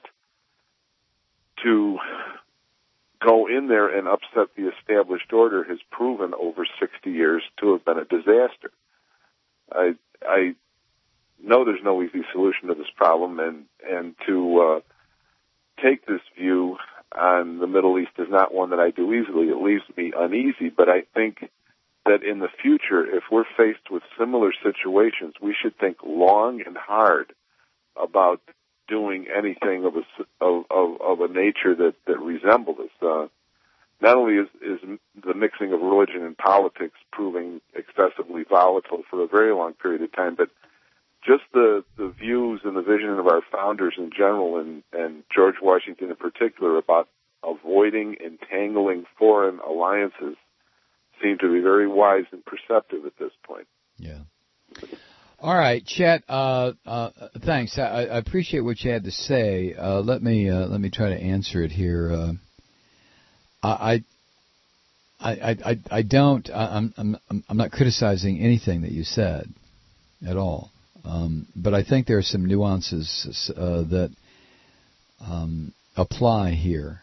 to go in there and upset the established order has proven over sixty years to have been a disaster. I, I know there's no easy solution to this problem, and, and to uh, take this view on the Middle East is not one that I do easily. It leaves me uneasy, but I think that in the future, if we're faced with similar situations, we should think long and hard about doing anything of a, of, of, of a nature that, that resembles this. Uh, not only is, is the mixing of religion and politics proving excessively volatile for a very long period of time, but just the, the views and the vision of our founders in general, and, and George Washington in particular, about avoiding entangling foreign alliances seem to be very wise and perceptive at this point. Yeah. All right, Chet. Uh, uh, thanks. I, I appreciate what you had to say. Uh, let me uh, let me try to answer it here. Uh, I, I, I, I, I don't. I'm, I'm, I'm not criticizing anything that you said at all. Um, but I think there are some nuances uh, that um, apply here.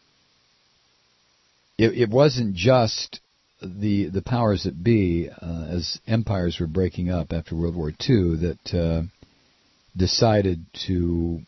It, it wasn't just the the powers that be, uh, as empires were breaking up after World War Two, that uh, decided to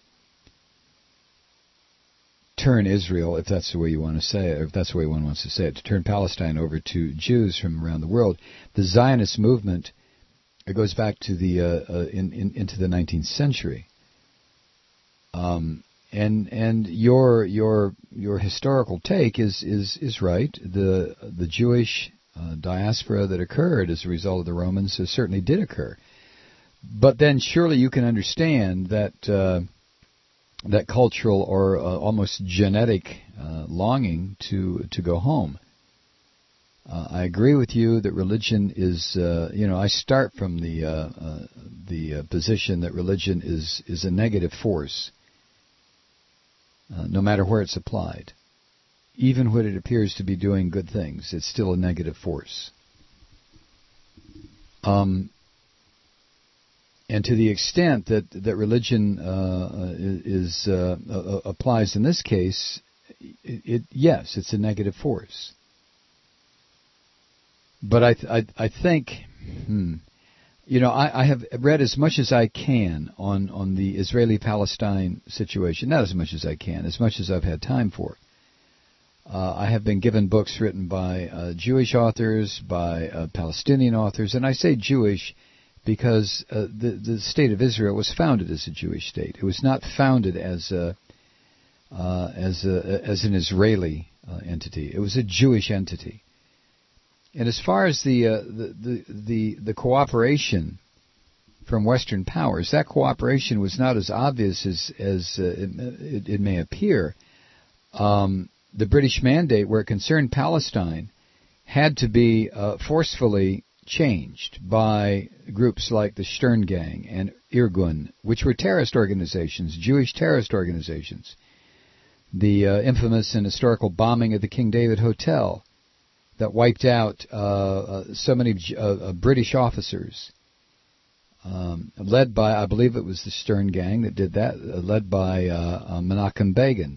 turn Israel, if that's the way you want to say it, or if that's the way one wants to say it, to turn Palestine over to Jews from around the world. The Zionist movement, it goes back to the uh, uh, in, in, into the nineteenth century. Um, and and your your your historical take is is, is right. The the Jewish uh, diaspora that occurred as a result of the Romans uh, certainly did occur. But then surely you can understand that uh, that cultural or uh, almost genetic uh, longing to to go home. Uh, I agree with you that religion is, uh, you know, I start from the uh, uh, the uh, position that religion is, is a negative force, uh, no matter where it's applied. Even when it appears to be doing good things, it's still a negative force. Um, and to the extent that, that religion uh, is uh, uh, applies in this case, it, it yes, it's a negative force. But I, th- I, I think, hmm, you know, I, I have read as much as I can on, on the Israeli-Palestine situation. Not as much as I can, as much as I've had time for. Uh, I have been given books written by uh, Jewish authors, by uh, Palestinian authors, and I say Jewish because uh, the the state of Israel was founded as a Jewish state. It was not founded as a uh, as a, as an Israeli uh, entity. It was a Jewish entity. And as far as the uh, the, the the the cooperation from Western powers, that cooperation was not as obvious as as uh, it, it, it may appear. Um, the British mandate, where it concerned Palestine, had to be uh, forcefully changed by groups like the Stern Gang and Irgun, which were terrorist organizations, Jewish terrorist organizations. The uh, infamous and historical bombing of the King David Hotel that wiped out uh, uh, so many uh, uh, British officers, um, led by, I believe it was the Stern Gang that did that, uh, led by uh, uh, Menachem Begin.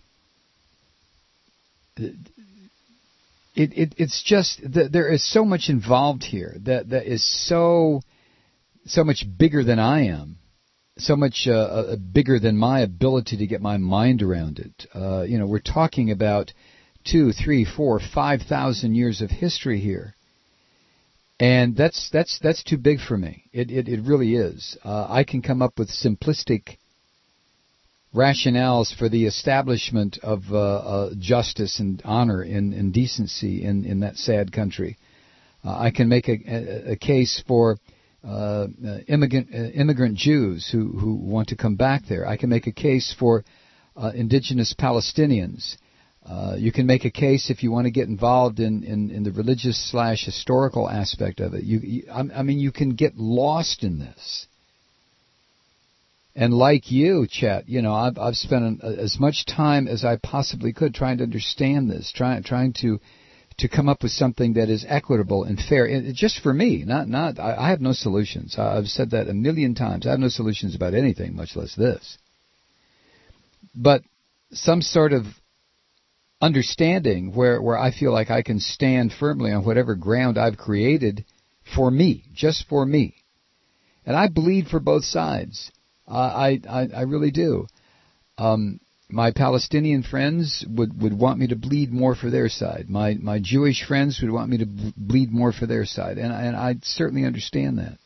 It, it, it's just that there is so much involved here that, that is so so much bigger than I am, so much uh, uh, bigger than my ability to get my mind around it. Uh, you know, we're talking about two, three, four, five thousand years of history here, and that's that's that's too big for me. It it, it really is. Uh, I can come up with simplistic rationales for the establishment of uh, uh, justice and honor and, and decency in, in that sad country. Uh, I can make a, a, a case for uh, immigrant uh, immigrant Jews who, who want to come back there. I can make a case for uh, indigenous Palestinians. Uh, you can make a case if you want to get involved in, in, in the religious slash historical aspect of it. You, you, I, I mean, you can get lost in this. And like you, Chet, you know, I've I've spent an, as much time as I possibly could trying to understand this, trying trying to to come up with something that is equitable and fair, it, just for me. Not not I, I have no solutions. I've said that a million times. I have no solutions about anything, much less this. But some sort of understanding where where I feel like I can stand firmly on whatever ground I've created for me, just for me, and I bleed for both sides. Uh, I, I I really do. Um, my Palestinian friends would, would want me to bleed more for their side. My my Jewish friends would want me to bleed more for their side, and and I certainly understand that.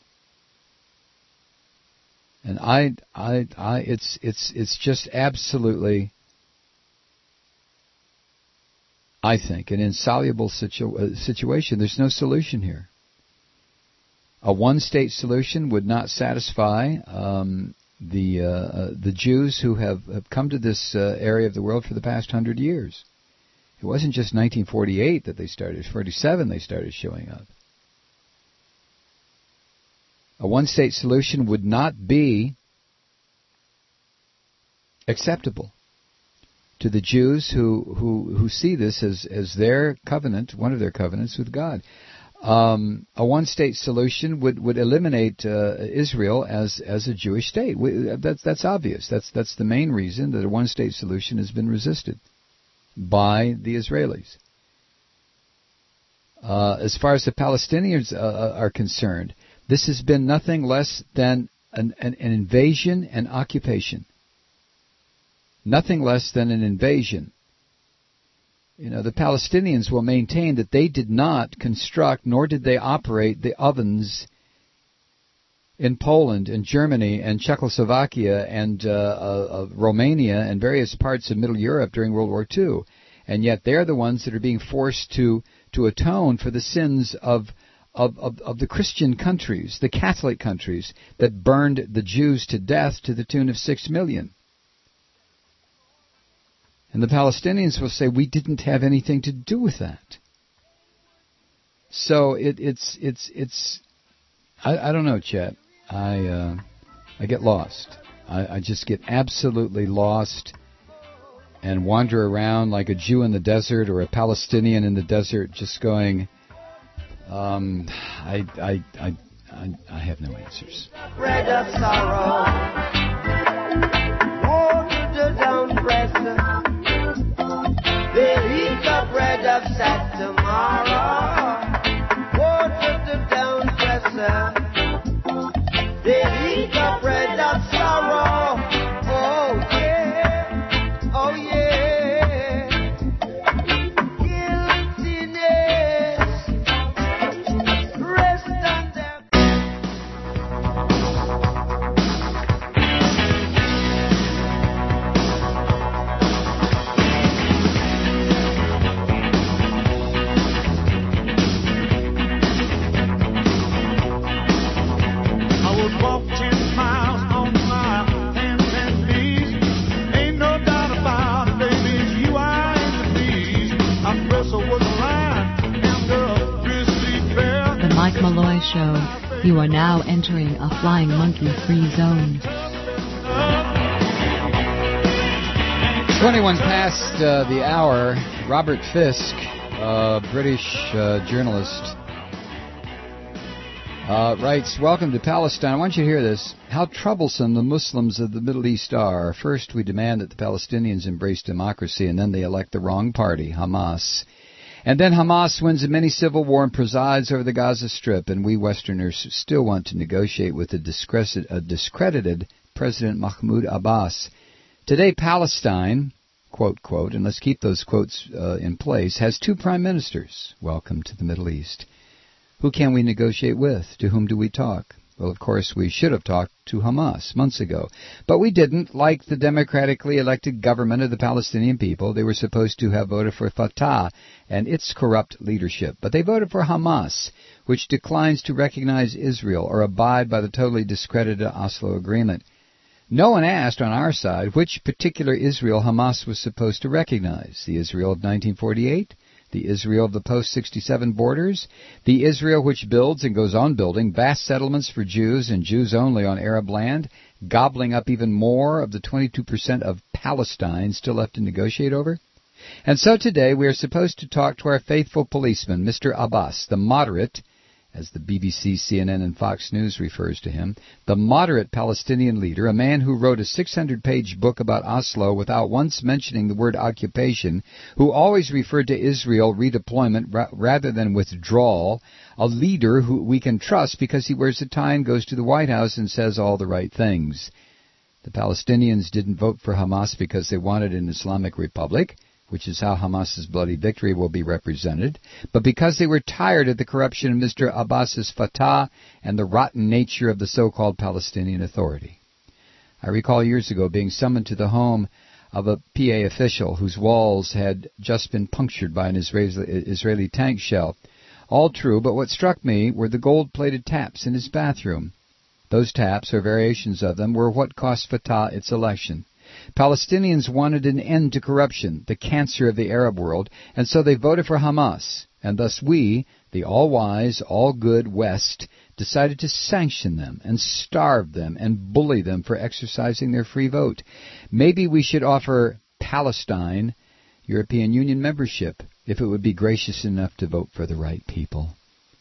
And I I I it's it's it's just absolutely, I think, an insoluble situ- situation. There's no solution here. A one-state solution would not satisfy Um, the uh, uh, the Jews who have, have come to this uh, area of the world for the past hundred years. It wasn't just nineteen forty-eight that they started. forty-seven they started showing up. A one-state solution would not be acceptable to the Jews who, who, who see this as, as their covenant, one of their covenants with God. Um, a one-state solution would, would eliminate uh, Israel as as a Jewish state. We, that's that's obvious. That's that's the main reason that a one-state solution has been resisted by the Israelis. Uh, as far as the Palestinians uh, are concerned, this has been nothing less than an, an, an invasion and occupation. Nothing less than an invasion. You know, the Palestinians will maintain that they did not construct nor did they operate the ovens in Poland and Germany and Czechoslovakia and uh, uh, Romania and various parts of Middle Europe during World War Two. And yet they're the ones that are being forced to, to atone for the sins of, of, of, of the Christian countries, the Catholic countries that burned the Jews to death to the tune of six million. And the Palestinians will say, we didn't have anything to do with that. So it, it's, it's, it's, I, I don't know, Chet. I, uh, I get lost. I, I just get absolutely lost and wander around like a Jew in the desert or a Palestinian in the desert just going, um, I, I, I, I, I have no answers. Bread of sorrow, woe to the down-presser. There is the bread of sad tomorrow. Woe to the down-presser. There is the bread of sorrow. Oh yeah, oh yeah. Guiltiness, rest on them. show. You are now entering a flying monkey-free zone. twenty-one past uh, the hour. Robert Fisk, uh, British uh, journalist, uh, writes, "Welcome to Palestine. I want you to hear this. How troublesome the Muslims of the Middle East are. First, we demand that the Palestinians embrace democracy, and then they elect the wrong party, Hamas. And then Hamas wins a mini-civil war and presides over the Gaza Strip, and we Westerners still want to negotiate with a discredited President Mahmoud Abbas. Today, Palestine, quote, quote, and let's keep those quotes uh, in place, has two prime ministers. Welcome to the Middle East. Who can we negotiate with? To whom do we talk? Well, of course, we should have talked to Hamas months ago. But we didn't. Like the democratically elected government of the Palestinian people, they were supposed to have voted for Fatah and its corrupt leadership. But they voted for Hamas, which declines to recognize Israel or abide by the totally discredited Oslo Agreement. No one asked on our side which particular Israel Hamas was supposed to recognize. The Israel of nineteen forty-eight? The Israel of the post sixty-seven borders? The Israel which builds and goes on building vast settlements for Jews and Jews only on Arab land, gobbling up even more of the twenty-two percent of Palestine still left to negotiate over? And so today we are supposed to talk to our faithful policeman, Mister Abbas, the moderate, as the B B C, C N N, and Fox News refers to him, the moderate Palestinian leader, a man who wrote a six hundred page book about Oslo without once mentioning the word occupation, who always referred to Israel redeployment ra- rather than withdrawal, a leader who we can trust because he wears a tie and goes to the White House and says all the right things. The Palestinians didn't vote for Hamas because they wanted an Islamic Republic, which is how Hamas's bloody victory will be represented, but because they were tired of the corruption of Mister Abbas's Fatah and the rotten nature of the so-called Palestinian Authority. I recall years ago being summoned to the home of a P A official whose walls had just been punctured by an Israeli, Israeli tank shell. All true, but what struck me were the gold-plated taps in his bathroom. Those taps, or variations of them, were what cost Fatah its election. Palestinians wanted an end to corruption, the cancer of the Arab world, and so they voted for Hamas. And thus we, the all-wise, all-good West, decided to sanction them and starve them and bully them for exercising their free vote. Maybe we should offer Palestine European Union membership if it would be gracious enough to vote for the right people.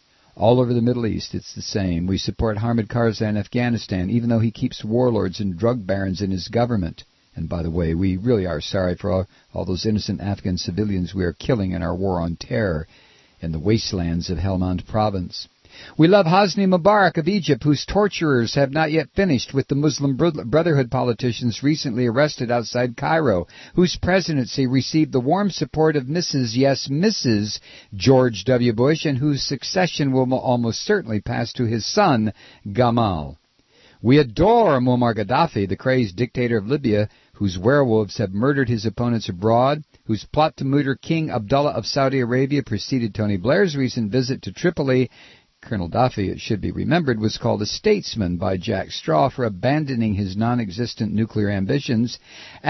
All over the Middle East, it's the same. We support Hamid Karzai in Afghanistan, even though he keeps warlords and drug barons in his government. And by the way, we really are sorry for all, all those innocent Afghan civilians we are killing in our war on terror in the wastelands of Helmand province. We love Hosni Mubarak of Egypt, whose torturers have not yet finished with the Muslim Brotherhood politicians recently arrested outside Cairo, whose presidency received the warm support of Missus Yes, Missus George W. Bush, and whose succession will almost certainly pass to his son, Gamal. We adore Muammar Gaddafi, the crazed dictator of Libya, whose werewolves have murdered his opponents abroad, whose plot to murder King Abdullah of Saudi Arabia preceded Tony Blair's recent visit to Tripoli. Colonel Duffy, it should be remembered, was called a statesman by Jack Straw for abandoning his non-existent nuclear ambitions,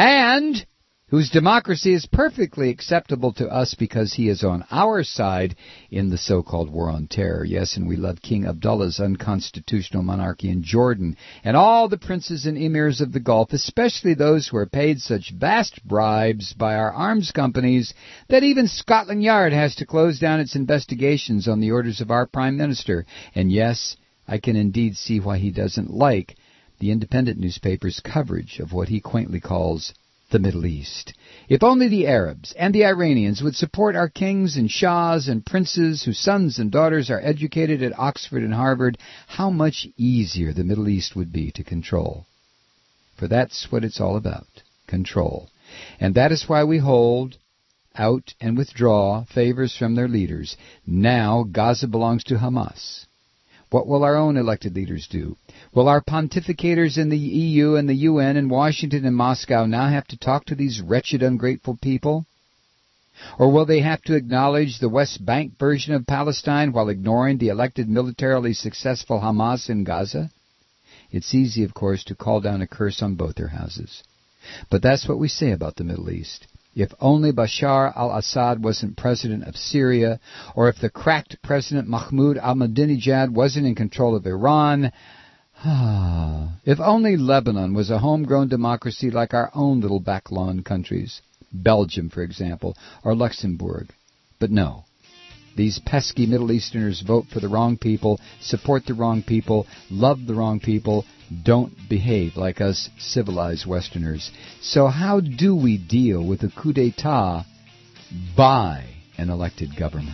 and whose democracy is perfectly acceptable to us because he is on our side in the so-called war on terror. Yes, and we love King Abdullah's unconstitutional monarchy in Jordan, and all the princes and emirs of the Gulf, especially those who are paid such vast bribes by our arms companies that even Scotland Yard has to close down its investigations on the orders of our Prime Minister. And yes, I can indeed see why he doesn't like the independent newspaper's coverage of what he quaintly calls the Middle East. If only the Arabs and the Iranians would support our kings and shahs and princes whose sons and daughters are educated at Oxford and Harvard, how much easier the Middle East would be to control. For that's what it's all about, control. And that is why we hold out and withdraw favors from their leaders. Now Gaza belongs to Hamas. What will our own elected leaders do? Will our pontificators in the E U and the U N in Washington and Moscow now have to talk to these wretched, ungrateful people? Or will they have to acknowledge the West Bank version of Palestine while ignoring the elected militarily successful Hamas in Gaza? It's easy, of course, to call down a curse on both their houses. But that's what we say about the Middle East. If only Bashar al-Assad wasn't president of Syria, or if the cracked President Mahmoud Ahmadinejad wasn't in control of Iran. If only Lebanon was a homegrown democracy like our own little backlawn countries, Belgium, for example, or Luxembourg. But no. These pesky Middle Easterners vote for the wrong people, support the wrong people, love the wrong people, don't behave like us civilized Westerners. So how do we deal with a coup d'etat by an elected government?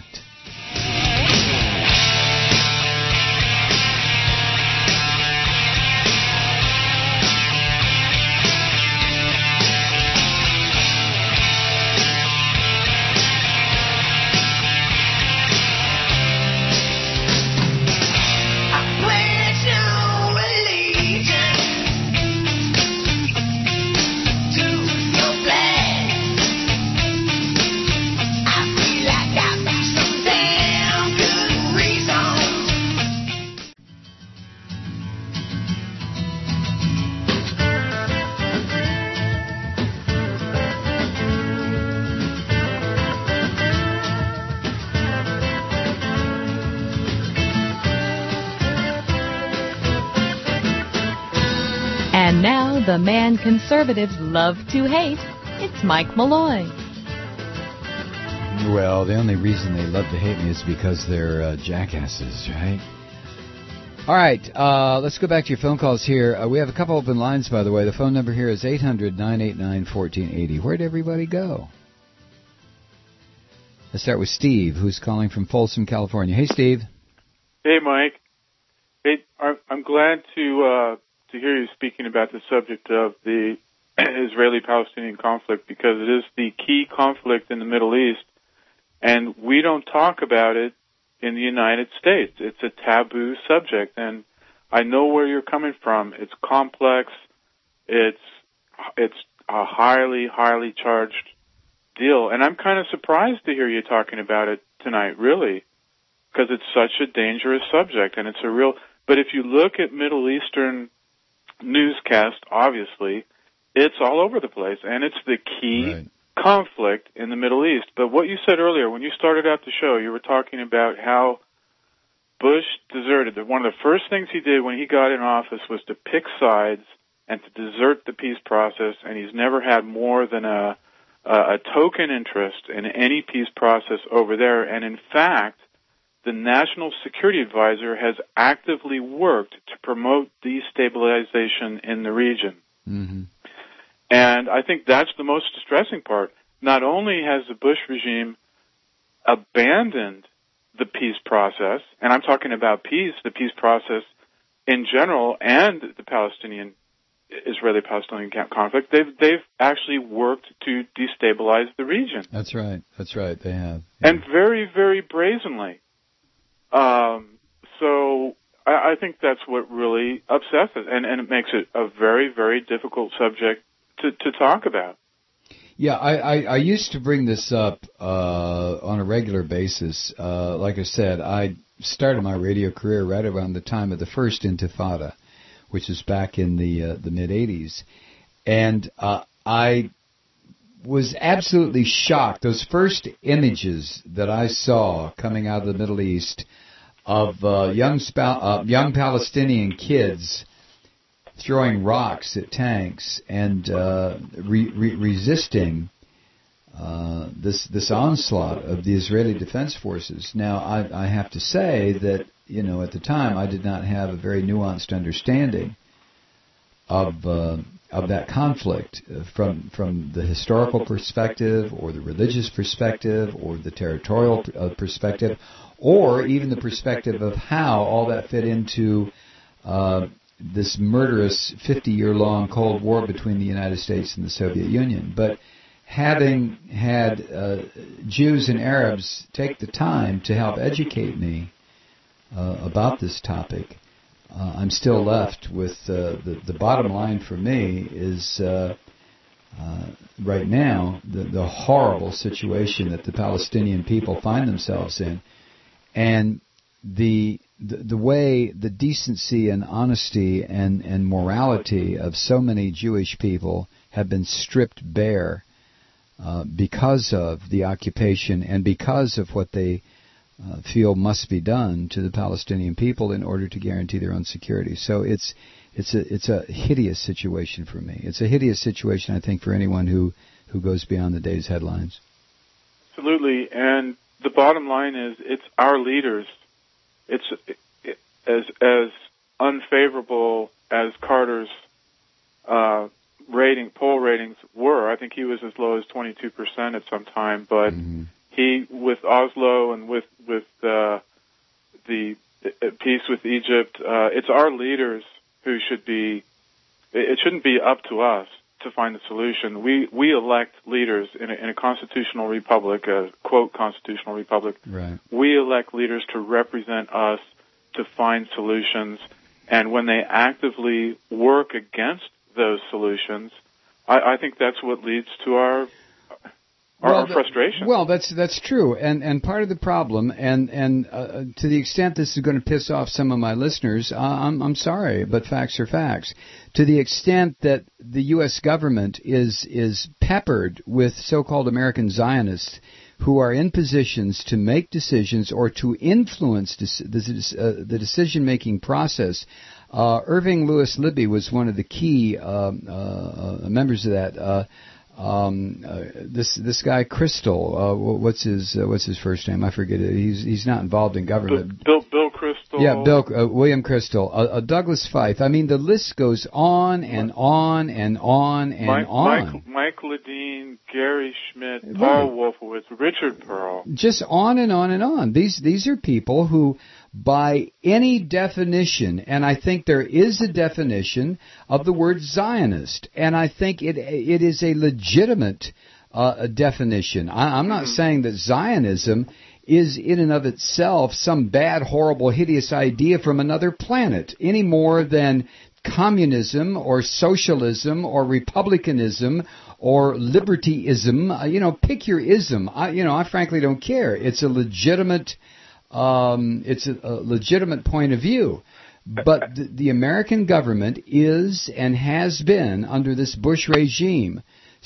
And now, the man conservatives love to hate, it's Mike Malloy. Well, the only reason they love to hate me is because they're uh, jackasses, right? All right, uh, let's go back to your phone calls here. Uh, we have a couple open lines, by the way. The phone number here is eight hundred, nine eight nine, one four eight zero. Where'd everybody go? Let's start with Steve, who's calling from Folsom, California. Hey, Steve. Hey, Mike. Hey, I'm glad to uh, to hear you speaking about the subject of the Israeli-Palestinian conflict, because it is the key conflict in the Middle East, and we don't talk about it in the United States. It's a taboo subject, and I know where you're coming from. It's complex. It's it's a highly, highly charged deal, and I'm kind of surprised to hear you talking about it tonight, really, because it's such a dangerous subject, and it's a real... But if you look at Middle Eastern newscast, obviously, it's all over the place, and it's the key right. conflict in the Middle East. But what you said earlier, when you started out the show, you were talking about how Bush deserted. One of the first things he did when he got in office was to pick sides and to desert the peace process, and he's never had more than a, a, a token interest in any peace process over there. And in fact, the National Security Advisor has actively worked to promote destabilization in the region. Mm-hmm. And I think that's the most distressing part. Not only has the Bush regime abandoned the peace process, and I'm talking about peace, the peace process in general, and the Palestinian, Israeli-Palestinian conflict, they've, they've actually worked to destabilize the region. That's right. That's right. They have. Yeah. And very, very brazenly. Um, so I, I think that's what really upsets it, and, and it makes it a very, very difficult subject to, to talk about. Yeah, I, I, I used to bring this up uh, on a regular basis. Uh, like I said, I started my radio career right around the time of the first Intifada, which is back in the uh, the mid eighties, and uh, I was absolutely shocked. Those first images that I saw coming out of the Middle East of uh, young spa- uh, young Palestinian kids throwing rocks at tanks and uh, re- re- resisting uh, this this onslaught of the Israeli Defense Forces. Now, I, I have to say that, you know, at the time I did not have a very nuanced understanding of uh, of that conflict from from the historical perspective, or the religious perspective, or the territorial perspective, or even the perspective of how all that fit into uh, this murderous fifty-year-long Cold War between the United States and the Soviet Union. But having had uh, Jews and Arabs take the time to help educate me uh, about this topic, uh, I'm still left with uh, the, the bottom line for me is uh, uh, right now the, the horrible situation that the Palestinian people find themselves in, and the The, the way the decency and honesty and, and morality of so many Jewish people have been stripped bare uh, because of the occupation and because of what they uh, feel must be done to the Palestinian people in order to guarantee their own security. So it's it's a it's a hideous situation for me. It's a hideous situation, I think, for anyone who, who goes beyond the day's headlines. Absolutely, and the bottom line is it's our leaders. It's it, as as unfavorable as Carter's uh, rating poll ratings were. I think he was as low as twenty-two percent at some time, but mm-hmm. he with Oslo and with with uh, the uh, peace with Egypt, uh, it's our leaders who should be. It shouldn't be up to us to find a solution. We we elect leaders in a, in a constitutional republic, a quote constitutional republic. Right. We elect leaders to represent us, to find solutions, and when they actively work against those solutions, I, I think that's what leads to our our, well, our frustration. Well, that's that's true, and and part of the problem, and and uh, to the extent this is going to piss off some of my listeners, uh, I'm I'm sorry, but facts are facts. To the extent that the U S government is is peppered with so-called American Zionists who are in positions to make decisions or to influence dis- this, uh, the decision-making process. Uh, Irving Lewis Libby was one of the key uh, uh, members of that. Uh, Um, uh, this this guy Crystal, uh, what's his uh, what's his first name? I forget it. He's he's not involved in government. Bill Bill Crystal. Yeah, Bill uh, William Crystal. Uh, uh, Douglas Feith. I mean, the list goes on and on and on and Mike, on. Mike, Mike Ledeen, Gary Schmidt, Paul right. Wolfowitz, Richard Pearl. Just on and on and on. These these are people who, by any definition, and I think there is a definition of the word Zionist, and I think it it is a legitimate uh, definition. I, I'm not mm-hmm. saying that Zionism is in and of itself some bad, horrible, hideous idea from another planet, any more than communism or socialism or republicanism or libertyism. Uh, you know, pick your ism. I, you know, I frankly don't care. It's a legitimate... Um, it's a, a legitimate point of view, but the, the American government is and has been, under this Bush regime,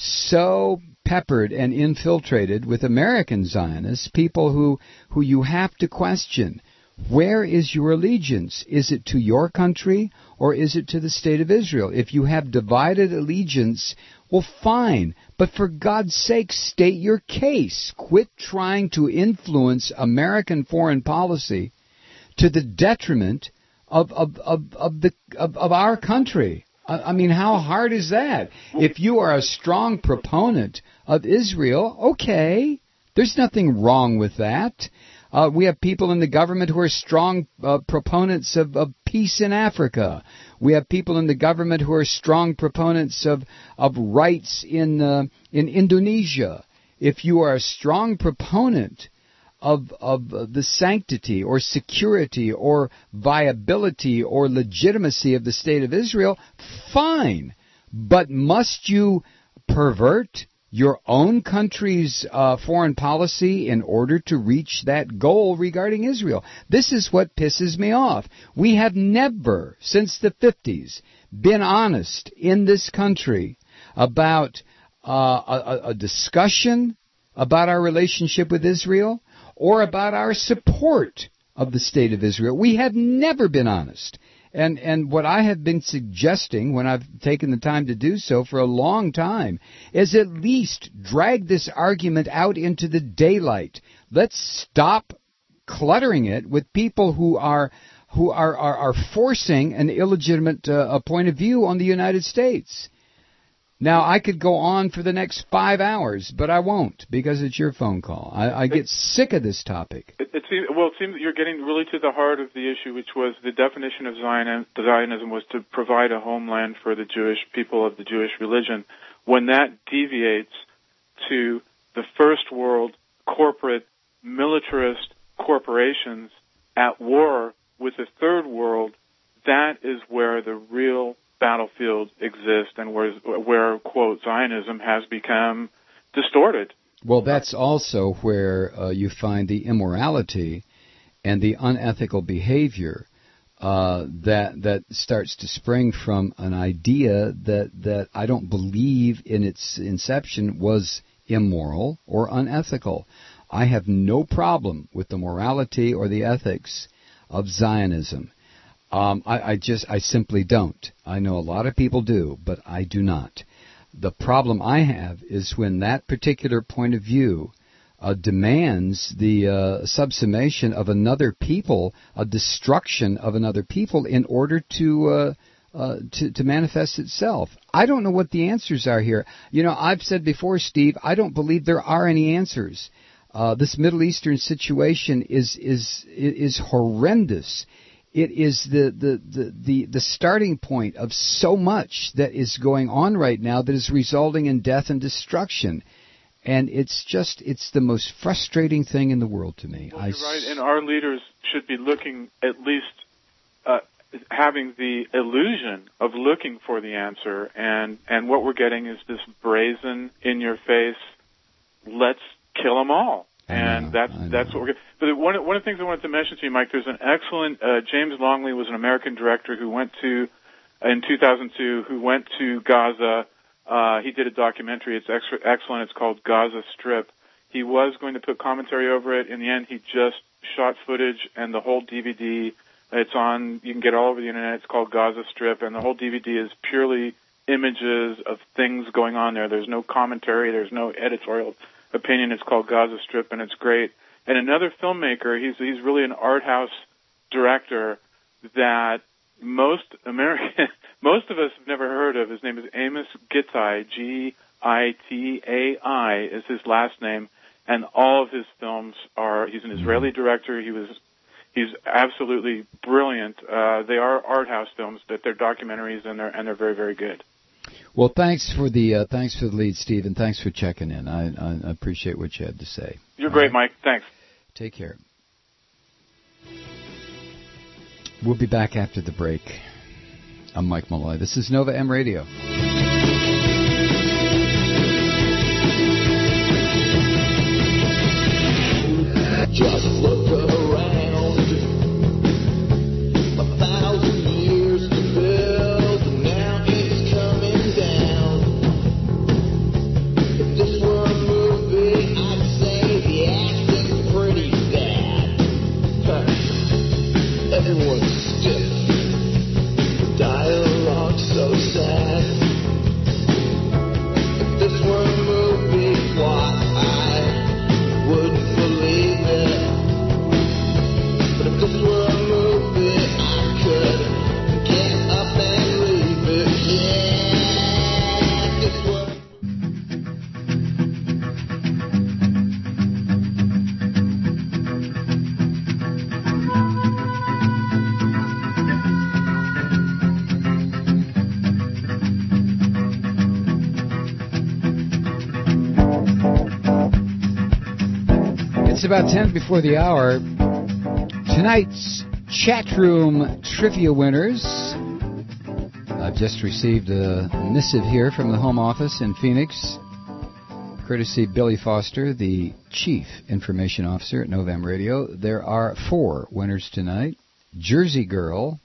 so peppered and infiltrated with American Zionists, people who, who you have to question. Where is your allegiance? Is it to your country or is it to the State of Israel? If you have divided allegiance, well, fine. But for God's sake, state your case. Quit trying to influence American foreign policy to the detriment of of of, of the of, of our country. I, I mean, how hard is that? If you are a strong proponent of Israel, okay, there's nothing wrong with that. Uh, we have people in the government who are strong uh, proponents of, of peace in Africa. We have people in the government who are strong proponents of of rights in uh, in Indonesia. If you are a strong proponent of of the sanctity or security or viability or legitimacy of the State of Israel, fine. But must you pervert your own country's uh, foreign policy in order to reach that goal regarding Israel? This is what pisses me off. We have never, since the fifties, been honest in this country about uh, a, a discussion about our relationship with Israel or about our support of the State of Israel. We have never been honest. And and what I have been suggesting when I've taken the time to do so for a long time is at least drag this argument out into the daylight. Let's stop cluttering it with people who are who are, are, are forcing an illegitimate uh, a point of view on the United States. Now, I could go on for the next five hours, but I won't because it's your phone call. I, I get sick of this topic. It, it seems, well, it seems that you're getting really to the heart of the issue, which was the definition of Zion, Zionism was to provide a homeland for the Jewish people of the Jewish religion. When that deviates to the first world corporate militarist corporations at war with the third world, that is where the real battlefield exists and where, where, quote, Zionism has become distorted. Well, that's also where uh, you find the immorality and the unethical behavior uh, that that starts to spring from an idea that, that I don't believe in its inception was immoral or unethical. I have no problem with the morality or the ethics of Zionism. Um, I, I just, I simply don't. I know a lot of people do, but I do not. The problem I have is when that particular point of view uh, demands the uh, subsumation of another people, a destruction of another people in order to, uh, uh, to to manifest itself. I don't know what the answers are here. You know, I've said before, Steve, I don't believe there are any answers. Uh, this Middle Eastern situation is is is horrendous. It is the, the, the, the, the starting point of so much that is going on right now that is resulting in death and destruction. And it's just, it's the most frustrating thing in the world to me. Well, I you're right, and our leaders should be looking, at least uh, having the illusion of looking for the answer. And, and what we're getting is this brazen, in-your-face, let's kill them all. And that's that's what we're getting. But one one of the things I wanted to mention to you, Mike, there's an excellent uh, James Longley was an American director who went to in two thousand two who went to Gaza. Uh, he did a documentary. It's extra, excellent. It's called Gaza Strip. He was going to put commentary over it. In the end, he just shot footage and the whole D V D. It's on. You can get it all over the internet. It's called Gaza Strip, and the whole D V D is purely images of things going on there. There's no commentary. There's no editorial opinion. It's called Gaza Strip, and it's great. And another filmmaker, he's he's really an art house director that most American, most of us have never heard of. His name is Amos Gitai, G I T A I is his last name, and all of his films are. He's an Israeli director. He was. He's absolutely brilliant. Uh, they are art house films, but they're documentaries, and they're and they're very very good. Well, thanks for the uh, thanks for the lead, Steve, and thanks for checking in. I, I appreciate what you had to say. You're great, Mike. Thanks. Take care. We'll be back after the break. I'm Mike Malloy. This is Nova M Radio. Just look around. A thousand years to build, and now it's coming down. If this were a movie, I'd say the acting's pretty bad. Huh. Everyone's stiff. The dialogue's so sad. If this were a movie plot, I wouldn't believe it. But if this were a movie, I could get up and leave it. Yeah, if this were. It's about ten before the hour. Tonight's chat room trivia winners. I've just received a missive here from the Home Office in Phoenix, courtesy Billy Foster, the Chief Information Officer at Nova M Radio. There are four winners tonight. Jersey Girl,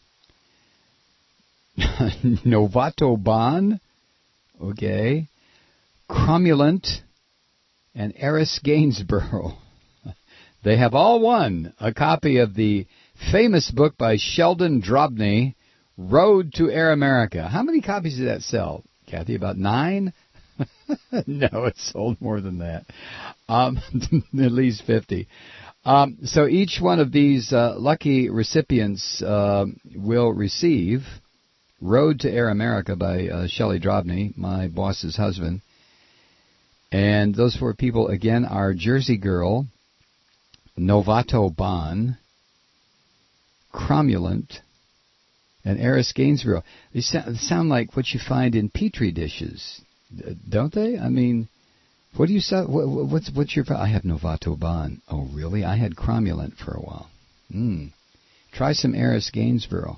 Novato Bon, okay, Cromulent, and Eris Gainsborough. They have all won a copy of the famous book by Sheldon Drobny, Road to Air America. How many copies did that sell, Kathy? About nine? No, it sold more than that. Um, at least fifty. Um, so each one of these uh, lucky recipients uh, will receive Road to Air America by uh, Shelley Drobny, my boss's husband. And those four people, again, are Jersey Girl, Novato Bon, Cromulent, and Eris Gainsborough. They sound like what you find in Petri dishes, don't they? I mean, what do you say? What's what's your? I have Novato Bon. Oh, really? I had Cromulent for a while. Mm. Try some Eris Gainsborough.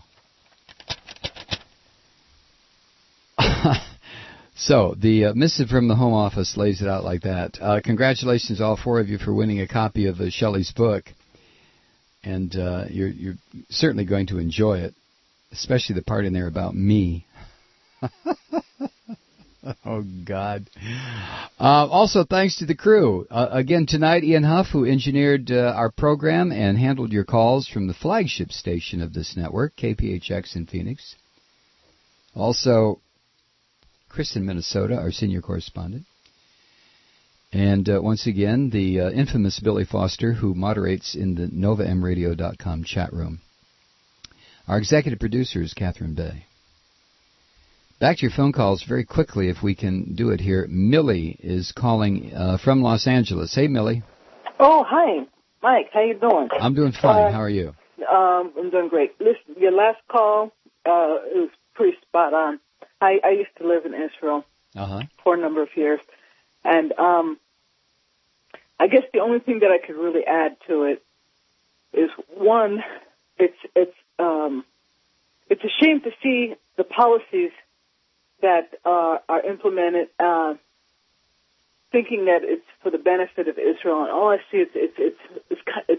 So, the uh, missive from the Home Office lays it out like that. Uh, congratulations, all four of you, for winning a copy of uh, Shelley's book. And uh, you're, you're certainly going to enjoy it, especially the part in there about me. Oh, God. Uh, also, thanks to the crew. Uh, again, tonight, Ian Huff, who engineered uh, our program and handled your calls from the flagship station of this network, K P H X in Phoenix. Also, Chris in Minnesota, our senior correspondent. And uh, once again, the uh, infamous Billy Foster, who moderates in the Nova M Radio dot com chat room. Our executive producer is Catherine Bay. Back to your phone calls very quickly, if we can do it here. Millie is calling uh, from Los Angeles. Hey, Millie. Oh, hi, Mike. How you doing? I'm doing fine. Uh, How are you? Um, I'm doing great. Listen, your last call uh, it was pretty spot on. I, I used to live in Israel uh-huh. for a number of years, and um, I guess the only thing that I could really add to it is one, it's it's um, it's a shame to see the policies that uh, are implemented, uh, thinking that it's for the benefit of Israel, and all I see is it's it's it's it's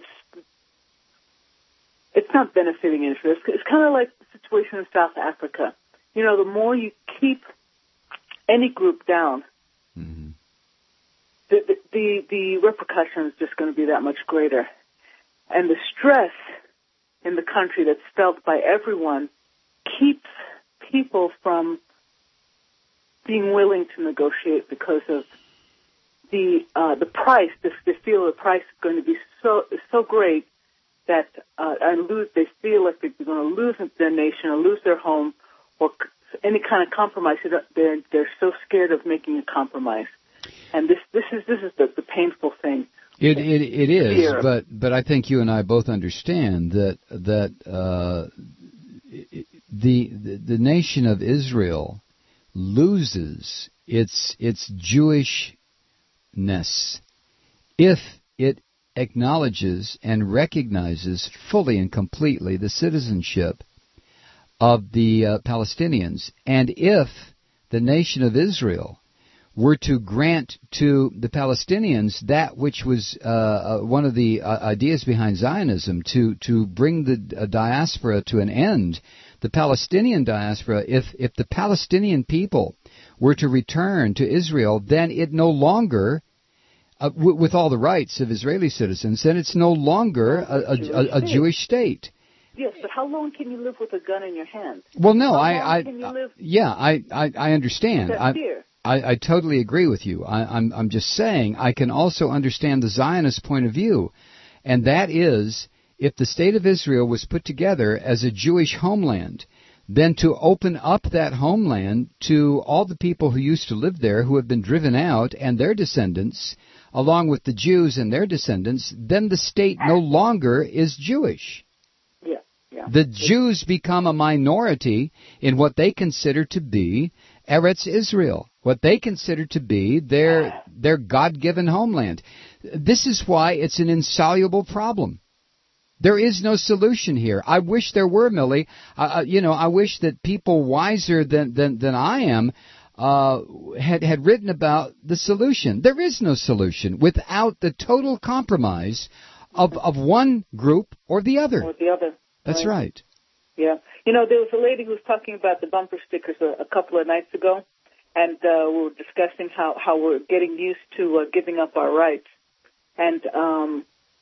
it's not benefiting Israel. It's, it's kind of like the situation in South Africa. You know, the more you keep any group down, mm-hmm. the, the the the repercussion is just going to be that much greater, and the stress in the country that's felt by everyone keeps people from being willing to negotiate because of the uh, the price. They, they feel the price is going to be so so great that uh, and lose. They feel like they're going to lose their nation or lose their home or any kind of compromise. They're they're so scared of making a compromise, and this this is this is the, the painful thing. It it it is, Fear. but but I think you and I both understand that that uh, the, the the nation of Israel loses its its Jewishness if it acknowledges and recognizes fully and completely the citizenship of the uh, Palestinians, and if the nation of Israel were to grant to the Palestinians that which was uh, uh, one of the uh, ideas behind Zionism, to to bring the uh, diaspora to an end, the Palestinian diaspora, if if the Palestinian people were to return to Israel, then it no longer, uh, w- with all the rights of Israeli citizens, then it's no longer a, a, a, a Jewish state. Yes, but how long can you live with a gun in your hand? Well, no, how I, long I, can you live yeah, I, I, I understand. with that fear? I, I totally agree with you. I, I'm, I'm just saying I can also understand the Zionist point of view, and that is, if the state of Israel was put together as a Jewish homeland, then to open up that homeland to all the people who used to live there, who have been driven out, and their descendants, along with the Jews and their descendants, then the state no longer is Jewish. Yeah, yeah. The Jews become a minority in what they consider to be Eretz Israel, what they consider to be their their God-given homeland. This is why it's an insoluble problem. There is no solution here. I wish there were, Millie. Uh, you know, I wish that people wiser than than, than I am uh, had had written about the solution. There is no solution without the total compromise of of one group or the other. Or the other. That's right. right. Yeah. You know, there was a lady who was talking about the bumper stickers a, a couple of nights ago, and uh, we were discussing how, how we're getting used to uh, giving up our rights. And, um,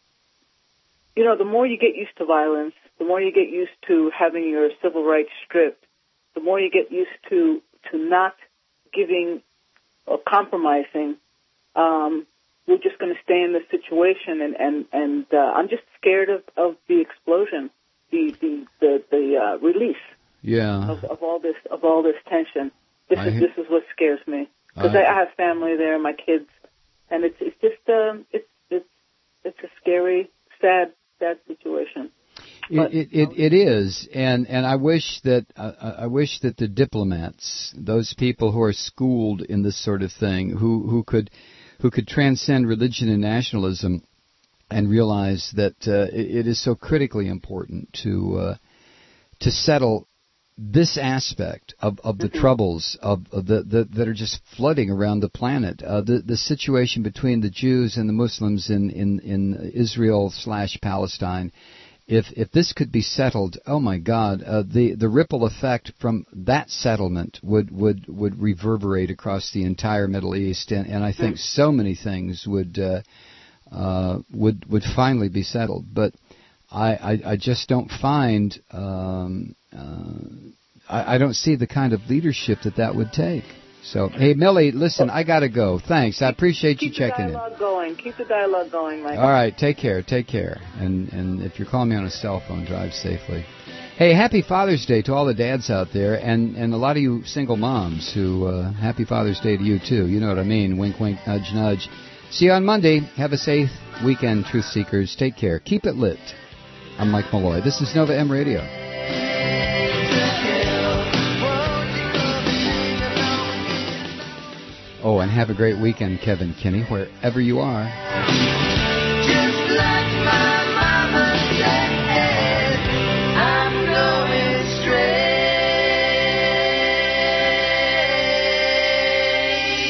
you know, the more you get used to violence, the more you get used to having your civil rights stripped, the more you get used to, to not giving or compromising, um, we're just going to stay in this situation. And, and, and uh, I'm just scared of, of the explosion. The the the, the uh, release yeah. of, of all this of all this tension. This I is ha- this is what scares me because I, I, I have family there, my kids, and it's it's just um it's it's it's a scary, sad, sad situation. But, it, it, it, it is, and, and I wish that uh, I wish that the diplomats, those people who are schooled in this sort of thing, who who could who could transcend religion and nationalism, and realize that uh, it, it is so critically important to uh, to settle this aspect of, of the mm-hmm. troubles of, of the, the that are just flooding around the planet. Uh, the the situation between the Jews and the Muslims in in, in Israel slash Palestine if if this could be settled, oh my God, uh, the the ripple effect from that settlement would would would reverberate across the entire Middle East, and, and I think so many things would uh, uh, would would finally be settled. But I I, I just don't find um, uh, I, I don't see the kind of leadership that that would take. So, hey, Millie, listen, I got to go. Thanks. I appreciate you checking in. Keep the dialogue going. Keep the dialogue going, Mike. All right. Take care. Take care. And and if you're calling me on a cell phone, drive safely. Hey, happy Father's Day to all the dads out there, and, and a lot of you single moms who, uh, happy Father's Day to you, too. You know what I mean. Wink, wink, nudge, nudge. See you on Monday. Have a safe weekend, Truth Seekers. Take care. Keep it lit. I'm Mike Malloy. This is Nova M Radio. Oh, and have a great weekend, Kevin Kinney, wherever you are. Just like